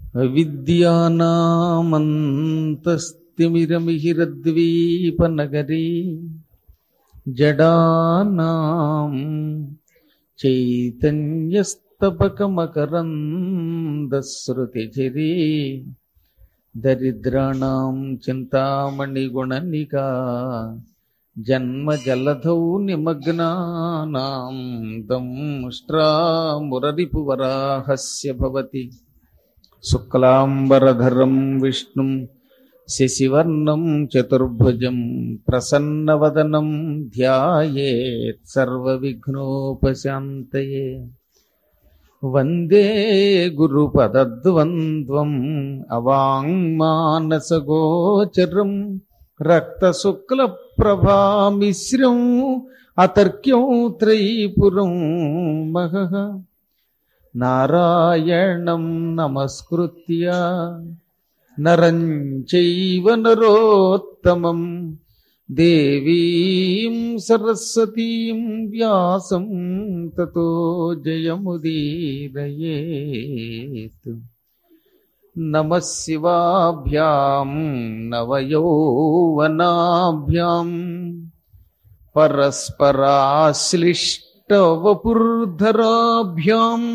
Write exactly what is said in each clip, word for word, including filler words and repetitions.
అవిద్యానామంతస్తిమిరమిహిరద్వీపనగరీ జడానాం చైతన్యస్తబకమకరందశ్రుతిఝరీ దరిద్రాణం చింతామణిగుణనికా జన్మజలధౌ నిమగ్నానాం దంష్ట్రామురరిపువరాహస్య భవతి. శుక్లాంబరధరం విష్ణుం శశివర్ణం చతుర్భుజం ప్రసన్నవదనం ధ్యాయేత్ సర్వవిఘ్నోపశాంతయే. వందే గురుపదద్వంద్వం అవాంగ్మానసగోచరం రక్తశుక్లప్రభామిశ్రం అతర్క్యం త్రైపురం మహః. నారాయణం నమస్కృత్య నరం చైవ నరోత్తమం దేవీం సరస్వతీం వ్యాసం తతో జయముదీరయేత్. నమః శివాభ్యాం నవయౌవనాభ్యాం పరస్పరాశ్లిష్టవపుర్ధరాభ్యాం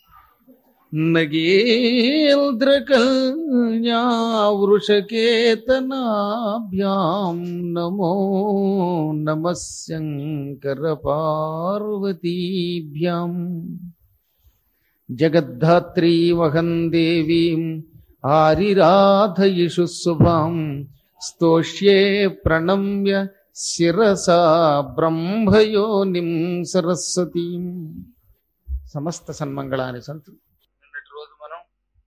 నగేంద్రకల్యావృషకేతనాభ్యాం నమో నమః శంకరపార్వతీభ్యాం. జగద్ధాత్రీమహం దేవీం ఆరిరాధయిషు శుభాం స్తోష్యే ప్రణమ్య శిరసా బ్రహ్మయోనిం సరస్వతీం. సమస్త సన్మంగళాని సంతు. నిన్నటి రోజు మనం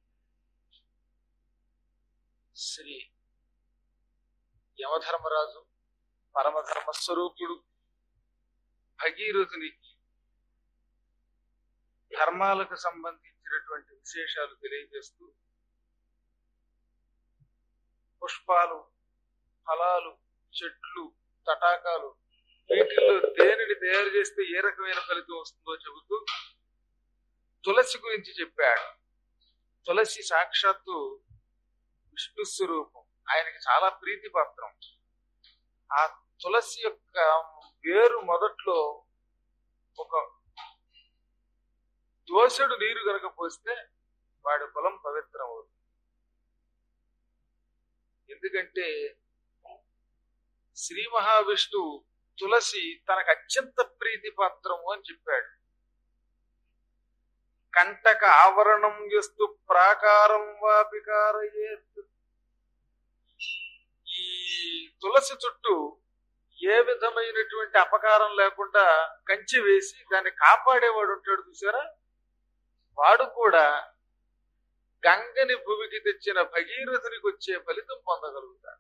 శ్రీ యమధర్మరాజు పరమధర్మస్వరూపుడు భగీరథుని ధర్మాలకు సంబంధించినటువంటి విశేషాలు తెలియజేస్తూ పుష్పాలు, ఫలాలు, చెట్లు, తటాకాలు వీటిల్లో దేనిని తయారు చేస్తే ఏ రకమైన ఫలితం వస్తుందో చెబుతూ తులసి గురించి చెప్పాడు. తులసి సాక్షాత్తు విష్ణు స్వరూపం, ఆయనకి చాలా ప్రీతిపాత్రం. ఆ తులసి యొక్క వేరు మొదట్లో ఒక దోసెడు నీరు గనక పోస్తే వాడి కులం పవిత్రం అవుతుంది. ఎందుకంటే శ్రీ మహావిష్ణువు తులసి తనకు అత్యంత ప్రీతిపాత్రము అని చెప్పాడు. కంటక ఆవరణం చేస్తూ ప్రాకారం వాపికారయేత్. ఈ తులసి చుట్టూ ఏ విధమైనటువంటి అపకారం లేకుండా కంచె వేసి దాన్ని కాపాడేవాడు ఉంటాడు చూసారా, వాడు కూడా గంగని భూమికి తెచ్చిన భగీరథునికి వచ్చే ఫలితం పొందగలుగుతాడు.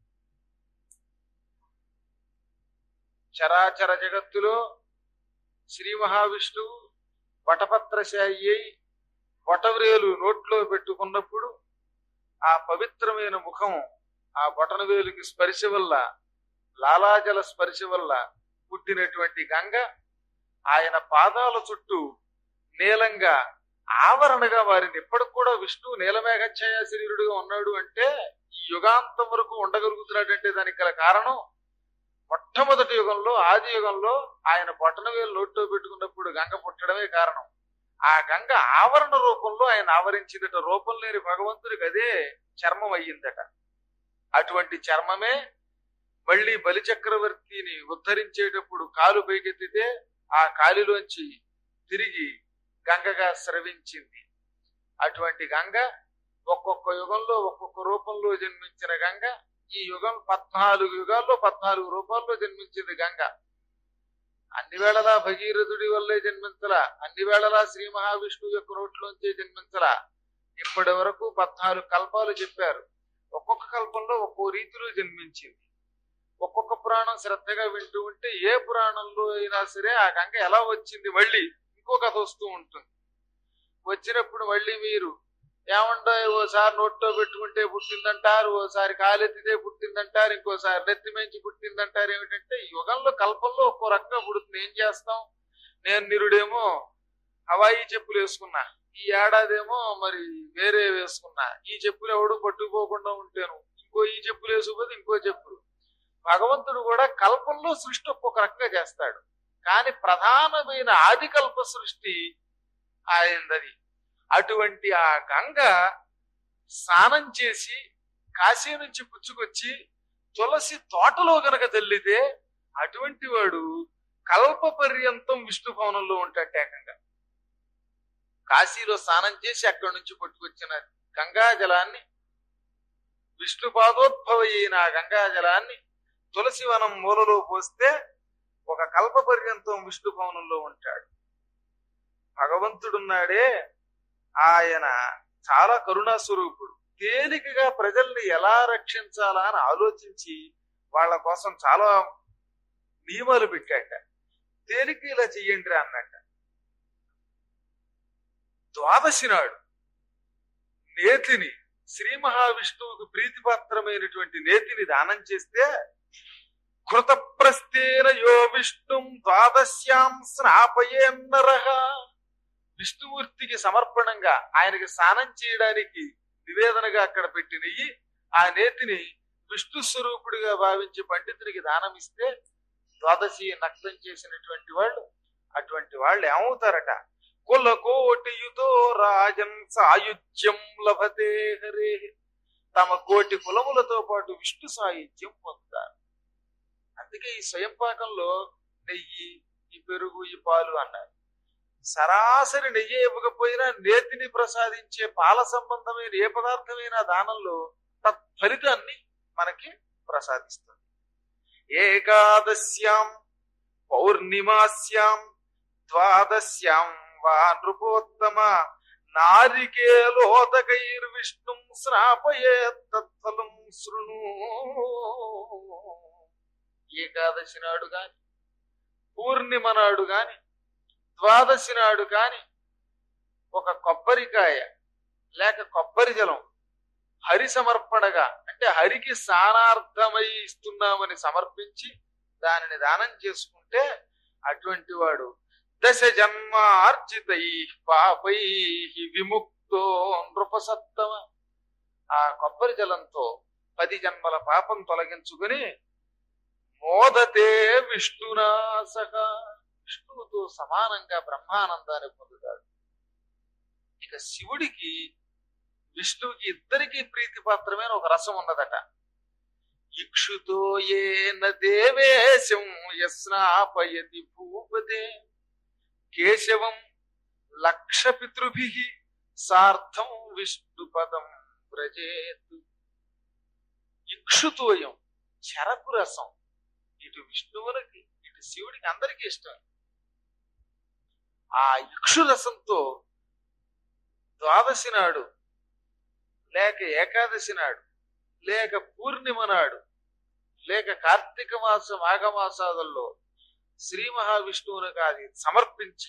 చరాచర జగత్తులో శ్రీ మహావిష్ణువు వటపత్రశాయి అయి బొటవ్రేలు నోట్లో పెట్టుకున్నప్పుడు ఆ పవిత్రమైన ముఖం ఆ బొటనవేలుకి స్పర్శ వల్ల, లాలాజల స్పర్శ వల్ల పుట్టినటువంటి గంగ ఆయన పాదాల చుట్టూ నీలంగా ఆవరణగా వారిని. ఇప్పటికి కూడా విష్ణువు నీలమేఘఛాయ శరీరుడుగా ఉన్నాడు అంటే ఈ యుగాంతం వరకు ఉండగలుగుతున్నాడంటే దానికి గల కారణం మొట్టమొదటి యుగంలో, ఆది యుగంలో ఆయన బొటనవేలు నోట్లో పెట్టుకున్నప్పుడు గంగ పుట్టడమే కారణం. ఆ గంగ ఆవరణ రూపంలో ఆయన ఆవరించిందట. రూపం లేని భగవంతుడికి అదే చర్మం అయ్యిందట. అటువంటి చర్మమే మళ్ళీ బలిచక్రవర్తిని ఉద్ధరించేటప్పుడు కాలు పైకెత్తితే ఆ కాలిలోంచి తిరిగి గంగగా స్రవించింది. అటువంటి గంగ ఒక్కొక్క యుగంలో ఒక్కొక్క రూపంలో జన్మించిన గంగ ఈ యుగం పద్నాలుగు యుగాల్లో పద్నాలుగు రూపాల్లో జన్మించింది గంగ. అన్ని వేళలా భగీరథుడి వల్లే జన్మించలా, అన్ని వేళలా శ్రీ మహావిష్ణువు యొక్క నోట్లోంచే జన్మించలా. ఇప్పటి వరకు పద్నాలుగు కల్పాలు చెప్పారు. ఒక్కొక్క కల్పంలో ఒక్కో రీతిలో జన్మించింది. ఒక్కొక్క పురాణం శ్రద్ధగా వింటూ ఉంటే ఏ పురాణంలో అయినా సరే ఆ గంగ ఎలా వచ్చింది మళ్ళీ ఇంకో కథ వస్తూ ఉంటుంది. వచ్చినప్పుడు మళ్ళీ మీరు ఏమంటో ఓసారి నోట్లో పెట్టుకుంటే పుట్టిందంటారు, ఓసారి కాలెత్తితే పుట్టిందంటారు, ఇంకోసారి నెత్తి మించి పుట్టిందంటారు. ఏమిటంటే యుగంలో కల్పంలో ఒక్కో రకంగా పుడుతుంది. ఏం చేస్తాం? నేను నిరుడేమో హవాయి చెప్పులు వేసుకున్నా, ఈ ఏడాదేమో మరి వేరే వేసుకున్నా, ఈ చెప్పులు ఎవడు పట్టుకుపోకుండా ఉంటేను ఇంకో ఈ చెప్పులు వేసుకుపోతే ఇంకో చెప్పులు. భగవంతుడు కూడా కల్పంలో సృష్టి ఒక్కొక్క రకంగా చేస్తాడు, కానీ ప్రధానమైన ఆది కల్ప సృష్టి ఆయనది. అటువంటి ఆ గంగ స్నానం చేసి కాశీ నుంచి పుచ్చుకొచ్చి తులసి తోటలో గనక చల్లితే అటువంటి వాడు కల్ప పర్యంతం విష్ణు భవనంలో ఉంటాడు. ఏకంగా కాశీలో స్నానం చేసి అక్కడి నుంచి పట్టుకొచ్చిన గంగా జలాన్ని, విష్ణు పాదోద్భవ అయిన గంగా జలాన్ని తులసి వనం మూలలో పోస్తే ఒక కల్ప పర్యంతం విష్ణు భవనంలో ఉంటాడు. భగవంతుడున్నాడే ఆయన చాలా కరుణా స్వరూపుడు. తేలికగా ప్రజల్ని ఎలా రక్షించాలా అని ఆలోచించి వాళ్ళ కోసం చాలా నియమాలు పెట్టాట. తేలిక ఇలా చెయ్యండి అన్నట్ట. ద్వాదశి నాడు నేతిని, శ్రీ మహావిష్ణువుకు ప్రీతిపాత్రమైనటువంటి నేతిని దానం చేస్తే కృత ప్రస్థేన యో విష్ణుం ద్వాదశ్యాం స్నాపయేన్నరః, విష్ణుమూర్తికి సమర్పణంగా ఆయనకి స్నానం చేయడానికి నివేదనగా అక్కడ పెట్టి నెయ్యి ఆ నేతిని విష్ణు స్వరూపుడిగా భావించి పండితుడికి దానం ఇస్తే ద్వాదశి నక్తం చేసినటువంటి వాళ్ళు అటువంటి వాళ్ళు ఏమవుతారట? కుల కోటియుతో రాజన్ సాయుధ్యం లభతే హరే, తమ కోటి కులములతో పాటు విష్ణు సాయుధ్యం పొందుతారు. అందుకే ఈ స్వయం పాకంలో నెయ్యి, ఈ పెరుగు, ఈ పాలు అన్నారు. సరాసరి నెయ్యి ఇవ్వకపోయినా నేతిని ప్రసాదించే పాల సంబంధమైన ఏ పదార్థమైన దానంలో తత్ఫలితాన్ని మనకి ప్రసాదిస్తుంది. ఏకాదశ్యాం పౌర్ణిమాస్యాం ద్వాదశ్యాం వా నృపోత్తమ నారికేలోదకైర్విష్ణుం శ్రాపయే తత్ఫలం శృణు. ఏకాదశి నాడు గాని, పూర్ణిమ నాడు గాని, ద్వాదశి నాడు కాని ఒక కొబ్బరికాయ లేక కొబ్బరి జలం హరి సమర్పణగా, అంటే హరికి స్నానార్థమై ఇస్తున్నామని సమర్పించి దానిని దానం చేసుకుంటే అటువంటి వాడు దశ జన్మార్జితై పాపై విముక్తో నృపసత్తమ, ఆ కొబ్బరి జలంతో పది జన్మల పాపం తొలగించుకుని మోదతే విష్ణునాసక, విష్ణువుతో సమానంగా బ్రహ్మానందాన్ని పొందుతాడు. ఇక శివుడికి విష్ణువుకి ఇద్దరికి ప్రీతిపాత్రమైన ఒక రసం ఉన్నదట. ఇక్షుతో ఏన దేవేశం యస్నాపయతి భూపతే కేశవం లక్ష పితృభిః సార్థం విష్ణుపదం వ్రజేత్. ఇక్షుతోయం చెరకు రసం ఇటు విష్ణువులకి ఇటు శివుడికి అందరికీ ఇష్టం. ఆ ఇక్షు రసంతో ద్వాదశి నాడు లేక ఏకాదశి నాడు లేక పూర్ణిమ నాడు లేక కార్తీక మాసం మాఘమాసాదుల్లో శ్రీ మహావిష్ణువునికి అది సమర్పించి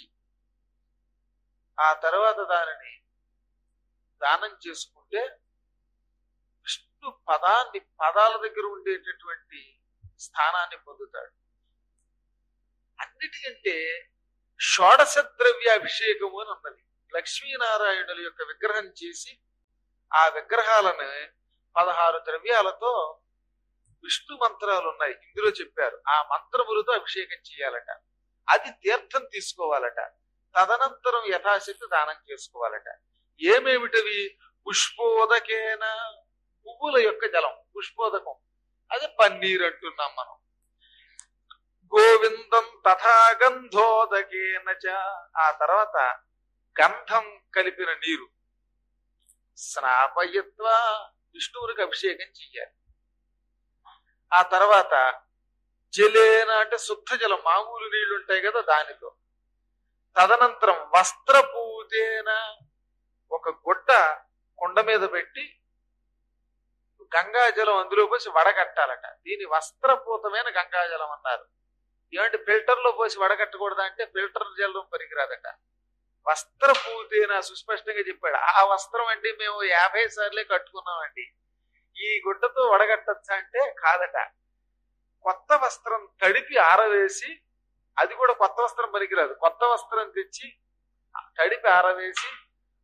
ఆ తర్వాత దానిని దానం చేసుకుంటే విష్ణు పదాన్ని, పదాల దగ్గర ఉండేటటువంటి స్థానాన్ని పొందుతాడు. అన్నిటికంటే షోడశ ద్రవ్య అభిషేకము అని ఉన్నది. లక్ష్మీనారాయణుల యొక్క విగ్రహం చేసి ఆ విగ్రహాలను పదహారు ద్రవ్యాలతో విష్ణు మంత్రాలు ఉన్నాయి ఇందులో చెప్పారు. ఆ మంత్రములతో అభిషేకం చేయాలట. అది తీర్థం తీసుకోవాలట. తదనంతరం యథాశక్తి దానం చేసుకోవాలట. ఏమేమిటవి? పుష్పోదకేన, పువ్వుల యొక్క జలం పుష్పోదకం, అది పన్నీర్ అంటున్నాం మనం. గోవిందం తథా గంధోదకేన చ, ఆ తర్వాత గంధం కలిపిన నీరు. స్నాపయత్వ, విష్ణువునికి అభిషేకం చెయ్యాలి. ఆ తర్వాత జలేన, అంటే శుద్ధ జలం, మామూలు నీళ్లు ఉంటాయి కదా దానితో. తదనంతరం వస్త్రపూతేన, ఒక గుడ్డ కొండ మీద పెట్టి గంగాజలం అందులో పోసి వడగట్టాలట. దీని వస్త్రపూతమైన గంగాజలం అన్నారు. ఏమంటే ఫిల్టర్ లో పోసి వడగట్టకూడదా అంటే ఫిల్టర్ జలం పనికిరాదట. వస్త్రపూతేన సుస్పష్టంగా చెప్పాడు. ఆ వస్త్రం అండి మేము యాభై సార్లే కట్టుకున్నామండి, ఈ గుడ్డతో వడగట్టచ్చా అంటే కాదట. కొత్త వస్త్రం తడిపి ఆరవేసి, అది కూడా కొత్త వస్త్రం పనికిరాదు, కొత్త వస్త్రం తెచ్చి తడిపి ఆరవేసి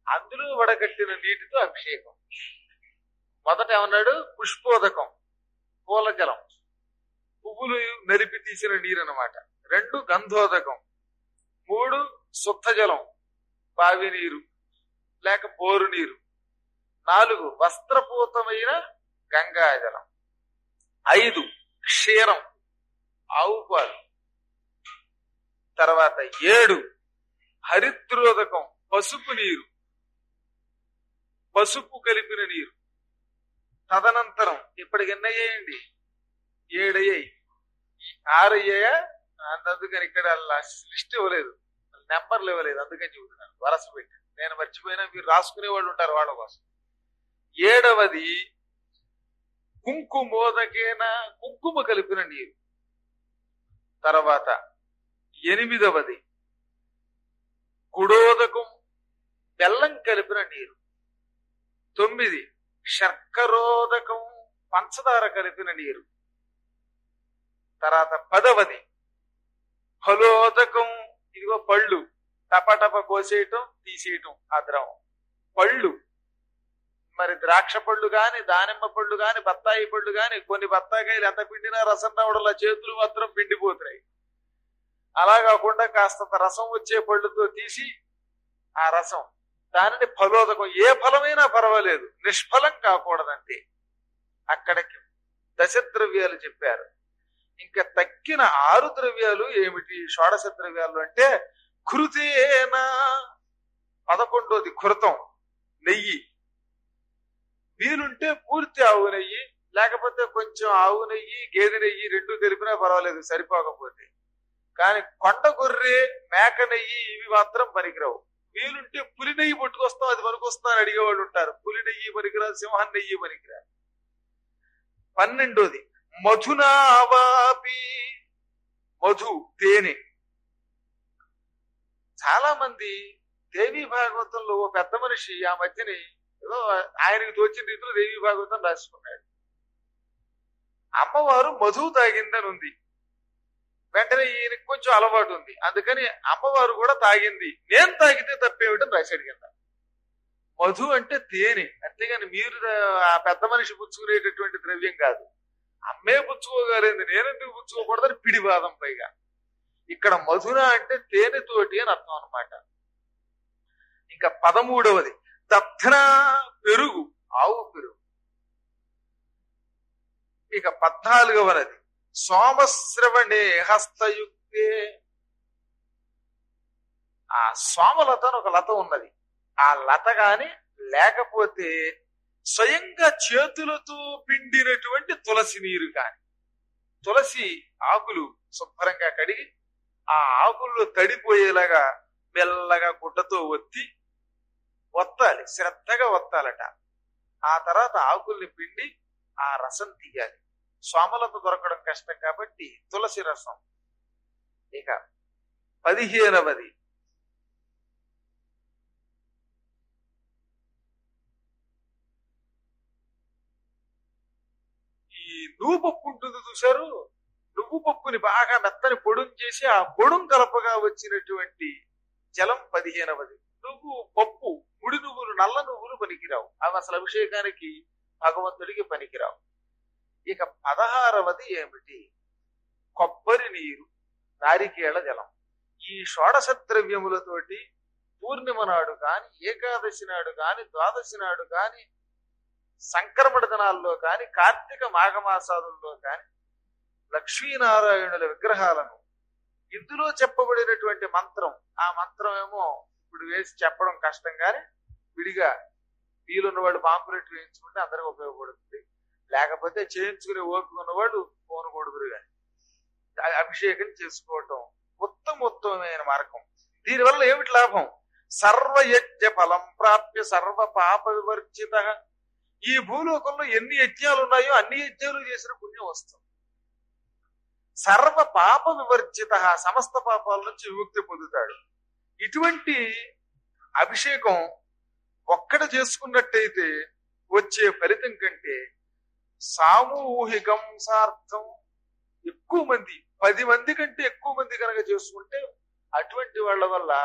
అందులో వడగట్టిన నీటితో అభిషేకం. మొదట ఏమన్నాడు? పుష్పోదకం, పూల జలం, పువ్వులు నలిపి తీసిన నీరు అన్నమాట. రెండు గంధోదకం, మూడు శుద్ధ జలం, బావి నీరు లేక బోరు నీరు, నాలుగు వస్త్రపూతమైన గంగాజలం, ఐదు క్షీరం ఆవు పాలు, తర్వాత ఏడు హరిద్రోదకం పసుపు నీరు, పసుపు కలిపిన నీరు. తదనంతరం ఇప్పటికి ఎన్నయ్యాయండి? ఏడయ్యాయి. ఆరయ్యాయా? అందుకని ఇక్కడ లిస్ట్ ఇవ్వలేదు, నెంబర్లు ఇవ్వలేదు, అందుకని చెబుతున్నాను వరస పెట్టి. నేను మర్చిపోయినా మీరు రాసుకునే వాళ్ళు ఉంటారు వాళ్ళ కోసం. ఏడవది కుంకుమోదకేన కుంకుమ కలిపిన నీరు. తర్వాత ఎనిమిదవది గుడోదకం బెల్లం కలిపిన నీరు. తొమ్మిది శర్కరోదకం పంచదార కలిపిన నీరు. తర్వాత పదవది ఫలోదకం, ఇదిగో పళ్ళు టపటప కోసేయటం తీసేయటం ఆ ద్రవం. పళ్ళు మరి ద్రాక్ష పళ్ళు గాని, దానిమ్మ పళ్ళు గాని, బత్తాయి పళ్ళు గాని, కొన్ని బత్తాయికాయలు ఎంత పిండినా రసం రావడంలో చేతులు మాత్రం పిండిపోతున్నాయి. అలా కాకుండా కాస్తంత రసం వచ్చే పళ్ళుతో తీసి ఆ రసం, దానిని ఫలోదకం. ఏ ఫలమైనా పర్వాలేదు, నిష్ఫలం కాకూడదంటే. అక్కడికి దశ ద్రవ్యాలు చెప్పారు. ఇంకా తక్కిన ఆరు ద్రవ్యాలు ఏమిటి షోడశ ద్రవ్యాలు అంటే? కృతేన పదకొండోది కృతం నెయ్యి. వీలుంటే పూర్తి ఆవు నెయ్యి, లేకపోతే కొంచెం ఆవు నెయ్యి గేదె నెయ్యి రెండు తెలిపినా పర్వాలేదు సరిపోకపోతే. కానీ కొండ గొర్రె మేక నెయ్యి ఇవి మాత్రం పనికిరావు. వీలుంటే పులి నెయ్యి పట్టుకొస్తాం, అది పనికొస్తా అని అడిగేవాళ్ళు ఉంటారు. పులి నెయ్యి పనికిరాదు, సింహం నెయ్యి పనికిరాదు. పన్నెండోది మధునావాపి, మధు తేనె. చాలా మంది దేవీ భాగవతంలో ఓ పెద్ద మనిషి ఆ మధ్యని ఏదో ఆయనకు తోచిన రీతిలో దేవీ భాగవతం రాసుకున్నాడు. అమ్మవారు మధువు తాగిందని ఉంది. వెంటనే ఈయనకి కొంచెం అలవాటు ఉంది, అందుకని అమ్మవారు కూడా తాగింది, నేను తాగితే తప్పేమిటని రాశాడు కింద. మధు అంటే తేనె, అంతేగాని మీరు ఆ పెద్ద మనిషి పుచ్చుకునేటటువంటి ద్రవ్యం కాదు. అమ్మే పుచ్చుకోగలిగింది, నేనెందుకు పుచ్చుకోకూడదని పిడివాదం. పైగా ఇక్కడ మధున అంటే తేనెతోటి అని అర్థం అనమాట. ఇంకా పదమూడవది దధ్న పెరుగు, ఆవు పెరుగు. ఇక పద్నాలుగవది సోమశ్రవణే హస్తయుక్తే. ఆ సోమలత అని ఒక లత ఉన్నది. ఆ లత గాని లేకపోతే స్వయంగా చేతులతో పిండినటువంటి తులసి నీరు కాని, తులసి ఆకులు శుభ్రంగా కడిగి ఆ ఆకుల్లో తడిపోయేలాగా మెల్లగా గుడ్డతో ఒత్తి ఒత్తాలి, శ్రద్ధగా ఒత్తాలట. ఆ తర్వాత ఆకుల్ని పిండి ఆ రసం తీయాలి. సోమలత దొరకడం కష్టం కాబట్టి తులసి రసం. ఇక పదిహేనవది ఈ నువ్వు పప్పు ఉంటుంది చూశారు. నువ్వు పప్పుని బాగా మెత్తని పొడుం చేసి ఆ పొడుం కలపగా వచ్చినటువంటి జలం పదిహేనవది. నువ్వు పప్పు, ముడి నువ్వులు, నల్ల నువ్వులు పనికిరావు, అవి అసలు అభిషేకానికి భగవంతుడికి పనికిరావు. ఇక పదహారవది ఏమిటి? కొబ్బరి నీరు, నారికేళ జలం. ఈ షోడశ ద్రవ్యములతోటి పూర్ణిమ నాడు కాని, ఏకాదశి నాడు కాని, ద్వాదశి నాడు కాని, సంక్రమణ దినాల్లో కాని, కార్తీక మాఘమాసాదుల్లో కాని లక్ష్మీనారాయణుల విగ్రహాలను ఇందులో చెప్పబడినటువంటి మంత్రం, ఆ మంత్రం ఏమో ఇప్పుడు వేసి చెప్పడం కష్టం, కానీ విడిగా వీలున్నవాడు పాంపులెట్ వేయించుకుంటే అందరికి ఉపయోగపడుతుంది. లేకపోతే చేయించుకునే ఓపిక ఉన్నవాడు ఫోన్ కొడుకురు కానీ అభిషేకం చేసుకోవటం ఉత్తమోత్తమైన మార్గం. దీనివల్ల ఏమిటి లాభం? సర్వయజ్ఞ ఫలం ప్రాప్య సర్వ పాప వివర్జిత. ఈ భూలోకంలో ఎన్ని యజ్ఞాలు ఉన్నాయో అన్ని యజ్ఞాలు చేసిన పుణ్యం వస్తుంది. సర్వ పాప వివర్జిత, సమస్త పాపాల నుంచి విముక్తి పొందుతాడు. ఇటువంటి అభిషేకం ఒక్కడ చేసుకున్నట్టయితే వచ్చే ఫలితం కంటే సామూహికం సార్థం ఎక్కువ మంది, పది మంది కంటే ఎక్కువ మంది కనుక చేసుకుంటే అటువంటి వాళ్ళ వల్ల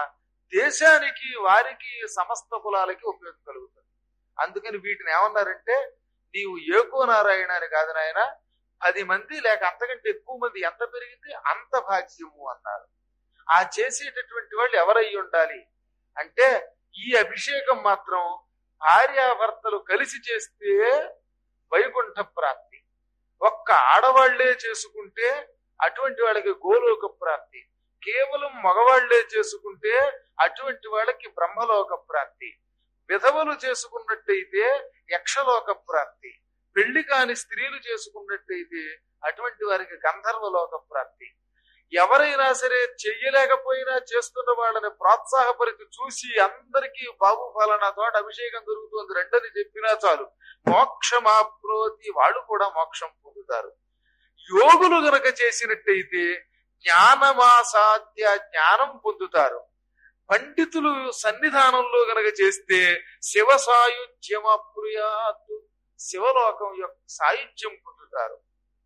దేశానికి వారికి సమస్త కులాలకి ఉపయోగం కలుగుతుంది. అందుకని వీటిని ఏమన్నారంటే నీవు ఏకో నారాయణ అని కాదు నాయన, పది మంది లేక అంతకంటే ఎక్కువ మంది ఎంత పెరిగితే అంత భాగ్యము అన్నారు. ఆ చేసేటటువంటి వాళ్ళు ఎవరై ఉండాలి అంటే ఈ అభిషేకం మాత్రం భార్యాభర్తలు కలిసి చేస్తే వైకుంఠ ప్రాప్తి, ఒక్క ఆడవాళ్లే చేసుకుంటే అటువంటి వాళ్ళకి గోలోక ప్రాప్తి, కేవలం మగవాళ్లే చేసుకుంటే అటువంటి వాళ్ళకి బ్రహ్మలోక ప్రాప్తి, విధవలు చేసుకున్నట్టయితే యక్షలోక ప్రాప్తి, పెళ్లి కాని స్త్రీలు చేసుకున్నట్టయితే అటువంటి వారికి గంధర్వలోక ప్రాప్తి. ఎవరైనా సరే చెయ్యలేకపోయినా చేస్తున్న వాళ్ళని ప్రోత్సాహపరిచి చూసి అందరికీ బాబు ఫలానా తోట అభిషేకం దొరుకుతుంది రెండని చెప్పినా చాలు మోక్షమాప్నోతి, వాళ్ళు కూడా మోక్షం పొందుతారు. యోగులు గనక చేసినట్టయితే జ్ఞానమాసాధ్య, జ్ఞానం పొందుతారు. పండితులు సన్నిధానంలో గనక చేస్తే శివ సాయుధ్యమప్నుయాత్, శివలోకం యొక్క సాయుధ్యం పొందుతారు.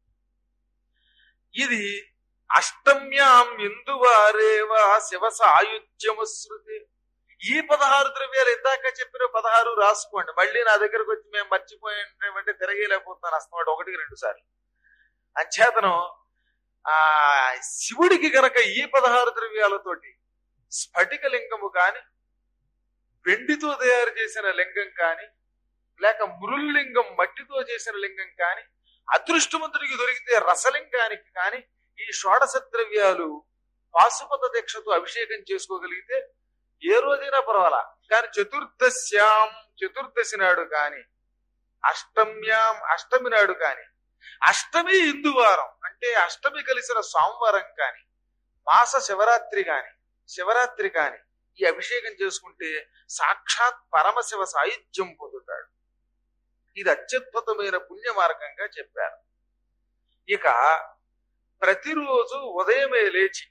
ఇది అష్టమ్యాం ఎందువారేవా శివ సాయుధ్యము శృతి. ఈ పదహారు ద్రవ్యాలు ఇందాక చెప్పిన పదహారు రాసుకోండి. మళ్ళీ నా దగ్గరకు వచ్చి మేము మర్చిపోయామంటే తిరగలేకపోతున్నాను అస్తమాట ఒకటికి రెండు సార్లు. అంచేతనం ఆ శివుడికి గనక ఈ పదహారు ద్రవ్యాలతోటి స్ఫటిక లింగము కాని, వెండితో తయారు చేసిన లింగం కాని, లేక మృల్లింగం మట్టితో చేసిన లింగం కాని, అదృష్టవంతుడికి దొరికితే రసలింగానికి కాని ఈ షోడశ ద్రవ్యాలు పాశుపత దీక్షతో అభిషేకం చేసుకోగలిగితే ఏ రోజైనా పర్వాలా. కానీ చతుర్దశ్యాం, చతుర్దశి నాడు కాని, అష్టమ్యాం, అష్టమి నాడు కాని, అష్టమి ఇందువారం అంటే అష్టమి కలిసిన సోమవారం కాని, మాస శివరాత్రి కాని, శివరాత్రి కాని ఈ అభిషేకం చేసుకుంటే సాక్షాత్ పరమశివ సాయుధ్యం పొందుతాడు. ఇది అత్యద్భుతమైన పుణ్య మార్గంగా చెప్పారు. ఇక ప్రతిరోజు ఉదయమే లేచి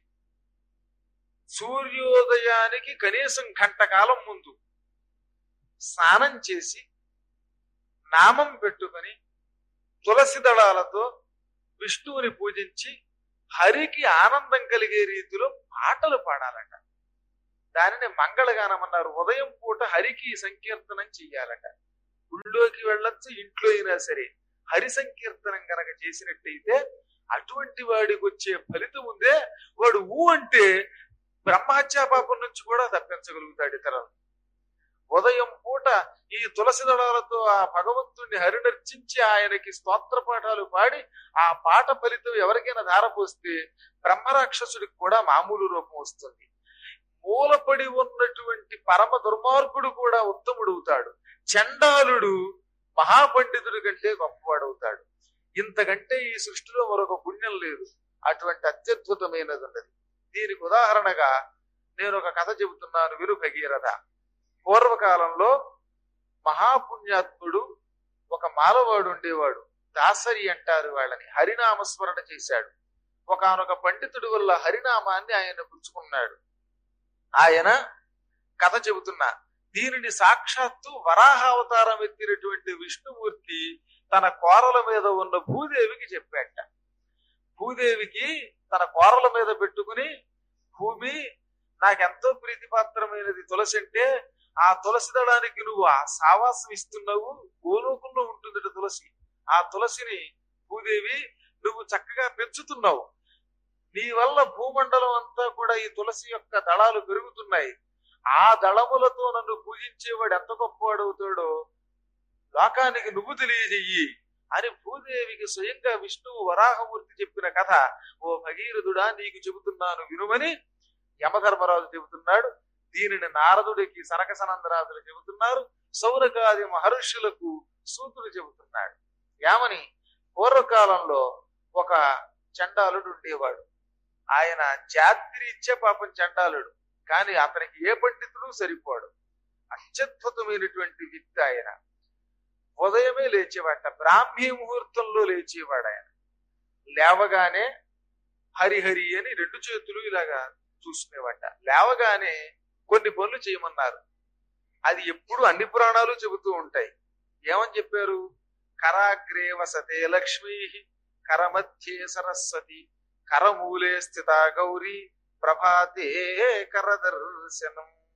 సూర్యోదయానికి కనీసం గంట కాలం ముందు స్నానం చేసి నామం పెట్టుకొని తులసి దళాలతో విష్ణువుని పూజించి హరికి ఆనందం కలిగే రీతిలో పాటలు పాడాలట. దానిని మంగళగానం అన్నారు. ఉదయం పూట హరికి సంకీర్తనం చెయ్యాలట. గుళ్ళోకి వెళ్ళొచ్చు, ఇంట్లో అయినా సరే హరి సంకీర్తనం గనక చేసినట్టయితే అటువంటి వాడికి వచ్చే ఫలితం ఉందే, వాడు ఊ అంటే బ్రహ్మహత్యా పాపం నుంచి కూడా తప్పించగలుగుతాడు ఇతరులను. ఉదయం పూట ఈ తులసి దళాలతో ఆ భగవంతుణ్ణి హరినర్చించి ఆయనకి స్తోత్ర పాఠాలు పాడి ఆ పాట ఫలితం ఎవరికైనా ధారపోస్తే బ్రహ్మరాక్షసుడికి కూడా మామూలు రూపం వస్తుంది. మూలపడి ఉన్నటువంటి పరమ దుర్మార్గుడు కూడా ఉత్తముడవుతాడు. చండాలుడు మహాపండితుడి కంటే గొప్పవాడవుతాడు. ఇంతకంటే ఈ సృష్టిలో మరొక పుణ్యం లేదు. అటువంటి అత్యద్భుతమైనది ఉన్నది. దీనికి ఉదాహరణగా నేను ఒక కథ చెబుతున్నాను, విను భగీరథ. పూర్వకాలంలో మహాపుణ్యాత్ముడు ఒక మాలవాడు ఉండేవాడు. దాసరి అంటారు వాళ్ళని. హరినామస్మరణ చేశాడు. ఒకానొక పండితుడి వల్ల హరినామాన్ని ఆయన పుచ్చుకున్నాడు. ఆయన కథ చెబుతున్నా. దీనిని సాక్షాత్తు వరాహ అవతారం ఎత్తినటువంటి విష్ణుమూర్తి తన కోరల మీద ఉన్న భూదేవికి చెప్పాట. భూదేవికి తన కోరల మీద పెట్టుకుని, భూమి నాకెంతో ప్రీతిపాత్రమైనది తులసి అంటే, ఆ తులసి దళానికి నువ్వు ఆ సావాసం ఇస్తున్నావు. గోలోకంలో ఉంటుంది తులసి. ఆ తులసిని భూదేవి నువ్వు చక్కగా పెంచుతున్నావు. నీ వల్ల భూమండలం అంతా కూడా ఈ తులసి యొక్క దళాలు పెరుగుతున్నాయి. ఆ దళములతో నన్ను పూజించేవాడు ఎంత గొప్పవాడవుతాడో లోకానికి నువ్వు తెలియజెయ్యి అని భూదేవికి స్వయంగా విష్ణువు వరాహమూర్తి చెప్పిన కథ. ఓ భగీరథుడా, నీకు చెబుతున్నాను వినుమని యమధర్మరాజు చెబుతున్నాడు. దీనిని నారదుడికి సనక సనందరాజులు చెబుతున్నారు. సౌనకాది మహర్షులకు సూతుడు చెబుతున్నాడు. యామని పూర్వకాలంలో ఒక చండాలుడు ఉండేవాడు. ఆయన జాతిరీత్యా పాపం చండాలుడు, కానీ అతనికి ఏ పండితుడు సరిపోడు. అత్యద్భుతమైనటువంటి విద్య ఆయన. ఉదయమే లేచేవాట. బ్రాహ్మీ ముహూర్తంలో లేచేవాడు ఆయన. లేవగానే హరిహరి అని రెండు చేతులు ఇలాగా చూసుకునేవాట. లేవగానే కొన్ని పనులు చేయమన్నారు. అది ఎప్పుడు అన్ని పురాణాలు చెబుతూ ఉంటాయి. ఏమని చెప్పారు? కరాగ్రే వసతే లక్ష్మీ, కరమధ్యే సరస్వతి, కరమూలే స్థిత గౌరీ, ప్రభాతే కరదర్శనం.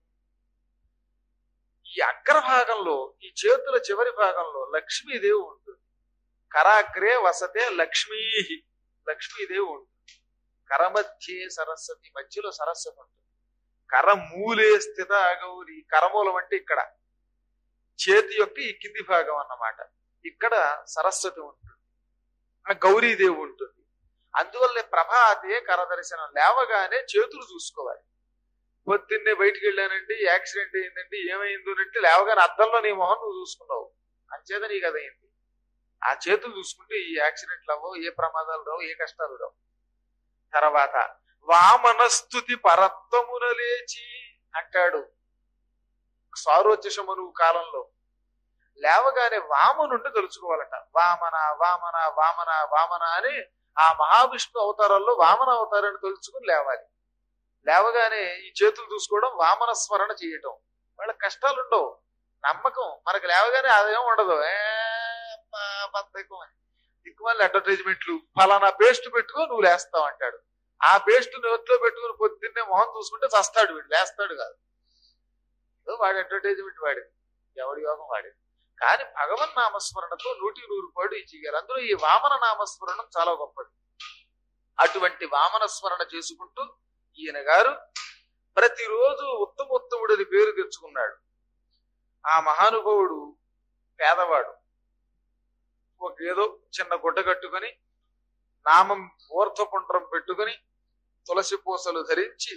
ఈ అగ్రభాగంలో ఈ చేతుల చివరి భాగంలో లక్ష్మీదేవి ఉంటుంది. కరాగ్రే వసతే లక్ష్మీ, లక్ష్మీదేవి ఉంటుంది. కరమధ్యే సరస్వతి, మధ్యలో సరస్వతి ఉంటుంది. కరమూలే స్థిత గౌరి, కరమూలం అంటే ఇక్కడ చేతి యొక్క ఈ కింది భాగం అన్నమాట. ఇక్కడ సరస్వతి ఉంటుంది, గౌరీదేవి ఉంటుంది. అందువల్ల ప్రభాతే కరదర్శనం, లేవగానే చేతులు చూసుకోవాలి. పొద్దున్నే బయటికి వెళ్ళానండి, యాక్సిడెంట్ అయిందండి, ఏమైందోనంటే లేవగానే అద్దంలో నీ మొహం నువ్వు చూసుకున్నావు, అంచేత నీకు అదైంది. ఆ చేతులు చూసుకుంటే ఈ యాక్సిడెంట్లు అవ్వవు, ఏ ప్రమాదాలు రావు, ఏ కష్టాలు రావు. తర్వాత వామనస్తుతి పరత్వమున లేచి అంటాడు సారోచమను కాలంలో. లేవగానే వామనుండి తెలుసుకోవాలట. వామన వామన వామన వామన అని ఆ మహావిష్ణు అవతారాల్లో వామన అవతారాన్ని తెలుసుకుని లేవాలి. లేవగానే ఈ చేతులు చూసుకోవడం, వామన స్మరణ చేయటం. వాళ్ళకి కష్టాలు ఉండవు, నమ్మకం. మనకు లేవగానే అదేం ఉండదు, ఏ బద్ధకం అని దిక్కుమాలి అడ్వర్టైజ్మెంట్లు. ఫలానా పేస్ట్ పెట్టుకో నువ్వు లేస్తావు అంటాడు. ఆ పేస్ట్ నోట్లో పెట్టుకుని పొద్దున్నే మొహం చూసుకుంటే చస్తాడు వీడు, లేస్తాడు కాదు. వాడి అడ్వర్టైజ్మెంట్ వాడేది, ఎవడి యోగం వాడేది. కానీ భగవన్ నామస్మరణతో నూటికి నూరు పాడు ఇచ్చేయాలి. అందులో ఈ వామన నామస్మరణం చాలా గొప్పది. అటువంటి వామన స్మరణ చేసుకుంటూ ఈయన గారు ప్రతిరోజు ఉత్తమోత్తముడని పేరు తెచ్చుకున్నాడు. ఆ మహానుభావుడు పేదవాడు. ఒక ఏదో చిన్న గుడ్డ కట్టుకొని, నామం ఊర్ధ్వపుండ్రం పెట్టుకుని, తులసి పూసలు ధరించి,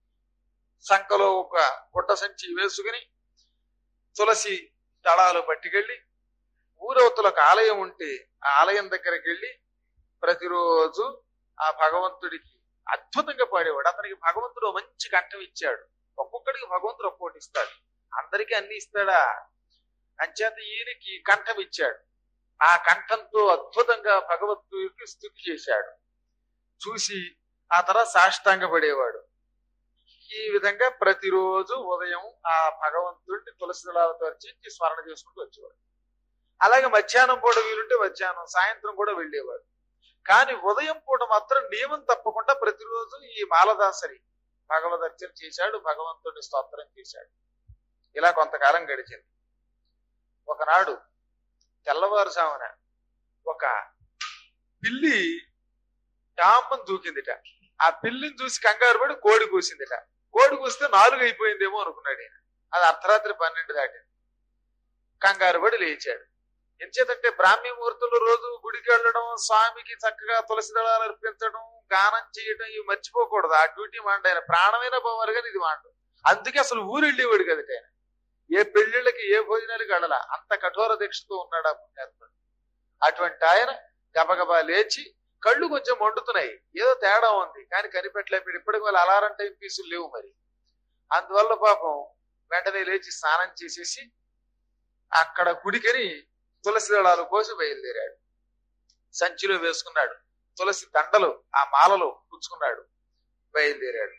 సంకలో ఒక గుడ్డ సంచి వేసుకుని, తులసి దళాలు పట్టుకెళ్ళి, ఊరవతులకు ఆలయం ఉంటే ఆ ఆలయం దగ్గరికి వెళ్ళి ప్రతిరోజు ఆ భగవంతుడికి అద్భుతంగా పాడేవాడు. అతనికి భగవంతుడు మంచి కంఠం ఇచ్చాడు. ఒక్కొక్కడికి భగవంతుడు ఒక్కొక్కటి ఇస్తాడు, అందరికీ అన్ని ఇస్తాడా? అంచేత ఈయనకి కంఠం ఇచ్చాడు. ఆ కంఠంతో అద్భుతంగా భగవంతుడికి స్తుతి చేశాడు. చూసి ఆ తర్వాత సాష్టాంగ పడేవాడు. ఈ విధంగా ప్రతిరోజు ఉదయం ఆ భగవంతుడిని తులసి దళాలతో అర్చించి స్మరణ చేసుకుంటూ వచ్చేవాడు. అలాగే మధ్యాహ్నం పూట వీలుంటే మధ్యాహ్నం, సాయంత్రం కూడా వెళ్ళేవాడు. కానీ ఉదయం పూట మాత్రం నియమం తప్పకుండా ప్రతిరోజు ఈ మాలదాసరి భగవద్ అర్చన చేశాడు, భగవంతుడిని స్తోత్రం చేశాడు. ఇలా కొంతకాలం గడిచింది. ఒకనాడు తెల్లవారుజామున ఒక పిల్లి డామ్మని దూకిందిట. ఆ పిల్లిని చూసి కంగారు పడి కోడి కూసిందిట. కోడి కూస్తే నాలుగు అయిపోయిందేమో అనుకున్నాడు ఈయన. అది అర్ధరాత్రి పన్నెండు దాటింది. కంగారు పడి లేచాడు. ఎంచేతంటే బ్రాహ్మీ ముహూర్తంలో రోజు గుడికి వెళ్ళడం, స్వామికి చక్కగా తులసి దళాలు అర్పించడం, గానం చేయడం ఇవి మర్చిపోకూడదు. ఆ డ్యూటీ మాండ ఆయన ప్రాణమైన పోవాలి కానీ ఇది మాండు. అందుకే అసలు ఊరు వెళ్ళేవాడు కదట ఆయన. ఏ పెళ్లిళ్ళకి ఏ భోజనాలకి వెళ్ళాల, అంత కఠోర దీక్షతో ఉన్నాడు ఆ పుణ్యాత్ముడు. అటువంటి ఆయన గబగబా లేచి, కళ్ళు కొంచెం మండుతున్నాయి, ఏదో తేడా ఉంది కానీ కనిపెట్టలేకపోయాడు. ఇప్పటికి వాళ్ళు అలారం టైం పీసులు లేవు మరి. అందువల్ల పాపం వెంటనే లేచి స్నానం చేసేసి అక్కడ గుడికని తులసి దళాలు కోసి బయలుదేరాడు. సంచిలో వేసుకున్నాడు, తులసి దండలు ఆ మాలలో పుచ్చుకున్నాడు, బయలుదేరాడు.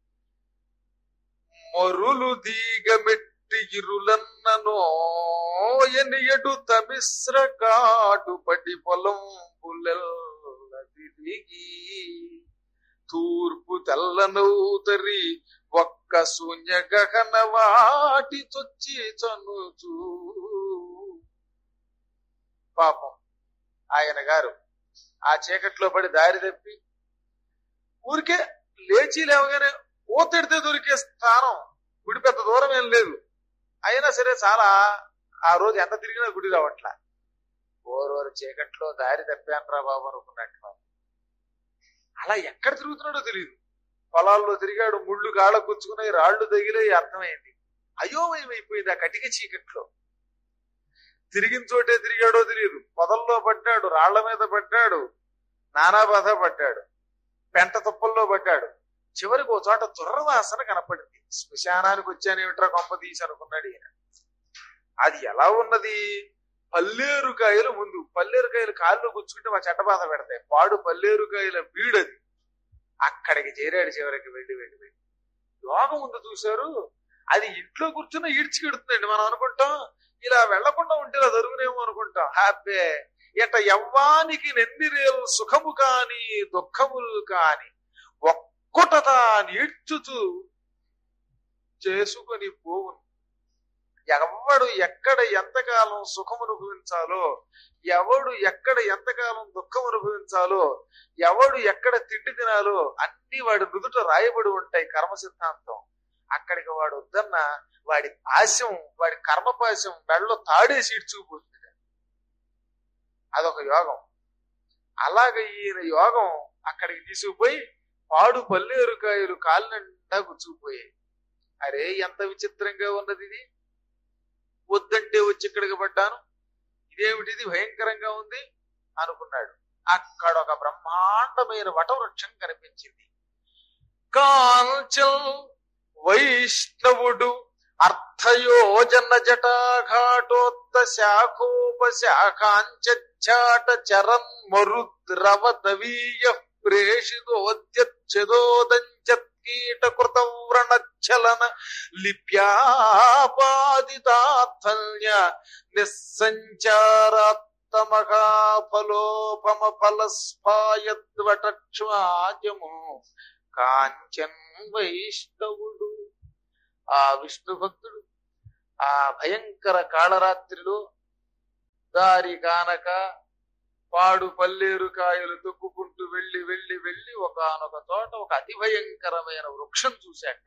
మొరులు దీగమెట్టి ఇరులన్ననో ఎనియడు తమిశ్ర కాటు పటి పొలం తిరిగి తూర్పు తెల్లనౌతరి ఒక్క శూన్య గగన వాటి చొచ్చి చనుచూ. పాపం ఆయన గారు ఆ చీకట్లో పడి దారి తప్పి ఊరికే లేచి లేవగానే ఊతెడితే దొరికే స్థానం గుడి పెద్ద దూరం ఏం లేదు. అయినా సరే చాలా ఆ రోజు ఎంత తిరిగినా గుడి రావట్లా. ఓరోరు చీకట్లో దారి తప్పాను రా బాబు అనుకున్నట్టు. బాబు అలా ఎక్కడ తిరుగుతున్నాడో తెలియదు. పొలాల్లో తిరిగాడు, ముళ్ళు గాళ్ళ కూర్చుకున్నాయి, రాళ్లు తగిలే, అర్థమైంది. అయోమయం అయిపోయింది ఆ కటిక చీకట్లో. తిరిగిన చోటే తిరిగాడో తెలియదు. పొదల్లో పడ్డాడు, రాళ్ల మీద పడ్డాడు, నానా బాధ పడ్డాడు, పెంట తుప్పల్లో పడ్డాడు. చివరికి ఓ చోట దుర్వాసన కనపడింది. శ్మశానానికి వచ్చానేమిట్రా కొంప తీసి అనుకున్నాడు ఈయన. అది ఎలా ఉన్నది? పల్లేరుకాయలు ముందు. పల్లేరుకాయలు కాళ్ళు గుచ్చుకుంటే మా చెట్ట బాధ పెడతాయి. పాడు పల్లేరుకాయల బీడది. అక్కడికి చేరాడు. చివరికి వెళ్ళి వెళ్ళి వెళ్ళి యోగం ఉంది చూశారు. అది ఇంట్లో కూర్చున్న ఈడ్చికెడుతుందండి. మనం అనుకుంటాం ఇలా వెళ్లకుండా ఉంటే ఇలా జరుగునేమో అనుకుంటాం. హ్యాపీ ఇట యవ్వానికి నెందిరేలు సుఖము కాని దుఃఖములు కాని ఒక్కట తాను ఈడ్చుతూ చేసుకొని పోవును. ఎవడు ఎక్కడ ఎంతకాలం సుఖం అనుభవించాలో, ఎవడు ఎక్కడ ఎంతకాలం దుఃఖం అనుభవించాలో, ఎవడు ఎక్కడ తిండి తినాలో అన్ని వాడి నుదుట రాయబడి ఉంటాయి కర్మ సిద్ధాంతం. అక్కడికి వాడు వద్దన్న వాడి పాశం, వాడి కర్మపాశం మెడలో తాడేసి ఇడ్చుకుపోతుంది. అదొక యోగం. అలాగే ఈయన యోగం అక్కడికి తీసుకుపోయి పాడు పల్లేరుకాయలు కాలినండా గుచ్చుకుపోయాయి. అరే ఎంత విచిత్రంగా ఉన్నది ఇది, వద్దంటే వచ్చి ఇక్కడికి పడ్డాను, ఇదేమిటిది భయంకరంగా ఉంది అనుకున్నాడు. అక్కడ ఒక బ్రహ్మాండమైన వటవృక్షం కనిపించింది. కాంచల్ వైష్ణవుడు అర్థయోజన జటాఘాటోత్త శాఖోపశాఖాంచాట చరం మరుద్రవదవీయ ప్రేషిదోద్యచ్ఛదోదంచత్కీట కృత వ్రణచ్చలన లిప్యాపాదితాత్ఫల్య నిస్సంచారాత్తమహాఫలోపమ ఫలస్ఫాయద్వటక్ష్మాజము కాంచన్ వైష్ణవుడు. ఆ విష్ణు భక్తుడు ఆ భయంకర కాళరాత్రిలో దారి కానక పాడు పల్లేరు కాయలు తొక్కుకుంటూ వెళ్ళి వెళ్ళి వెళ్ళి ఒకనొక తోట ఒక అతి భయంకరమైన వృక్షం చూశాట.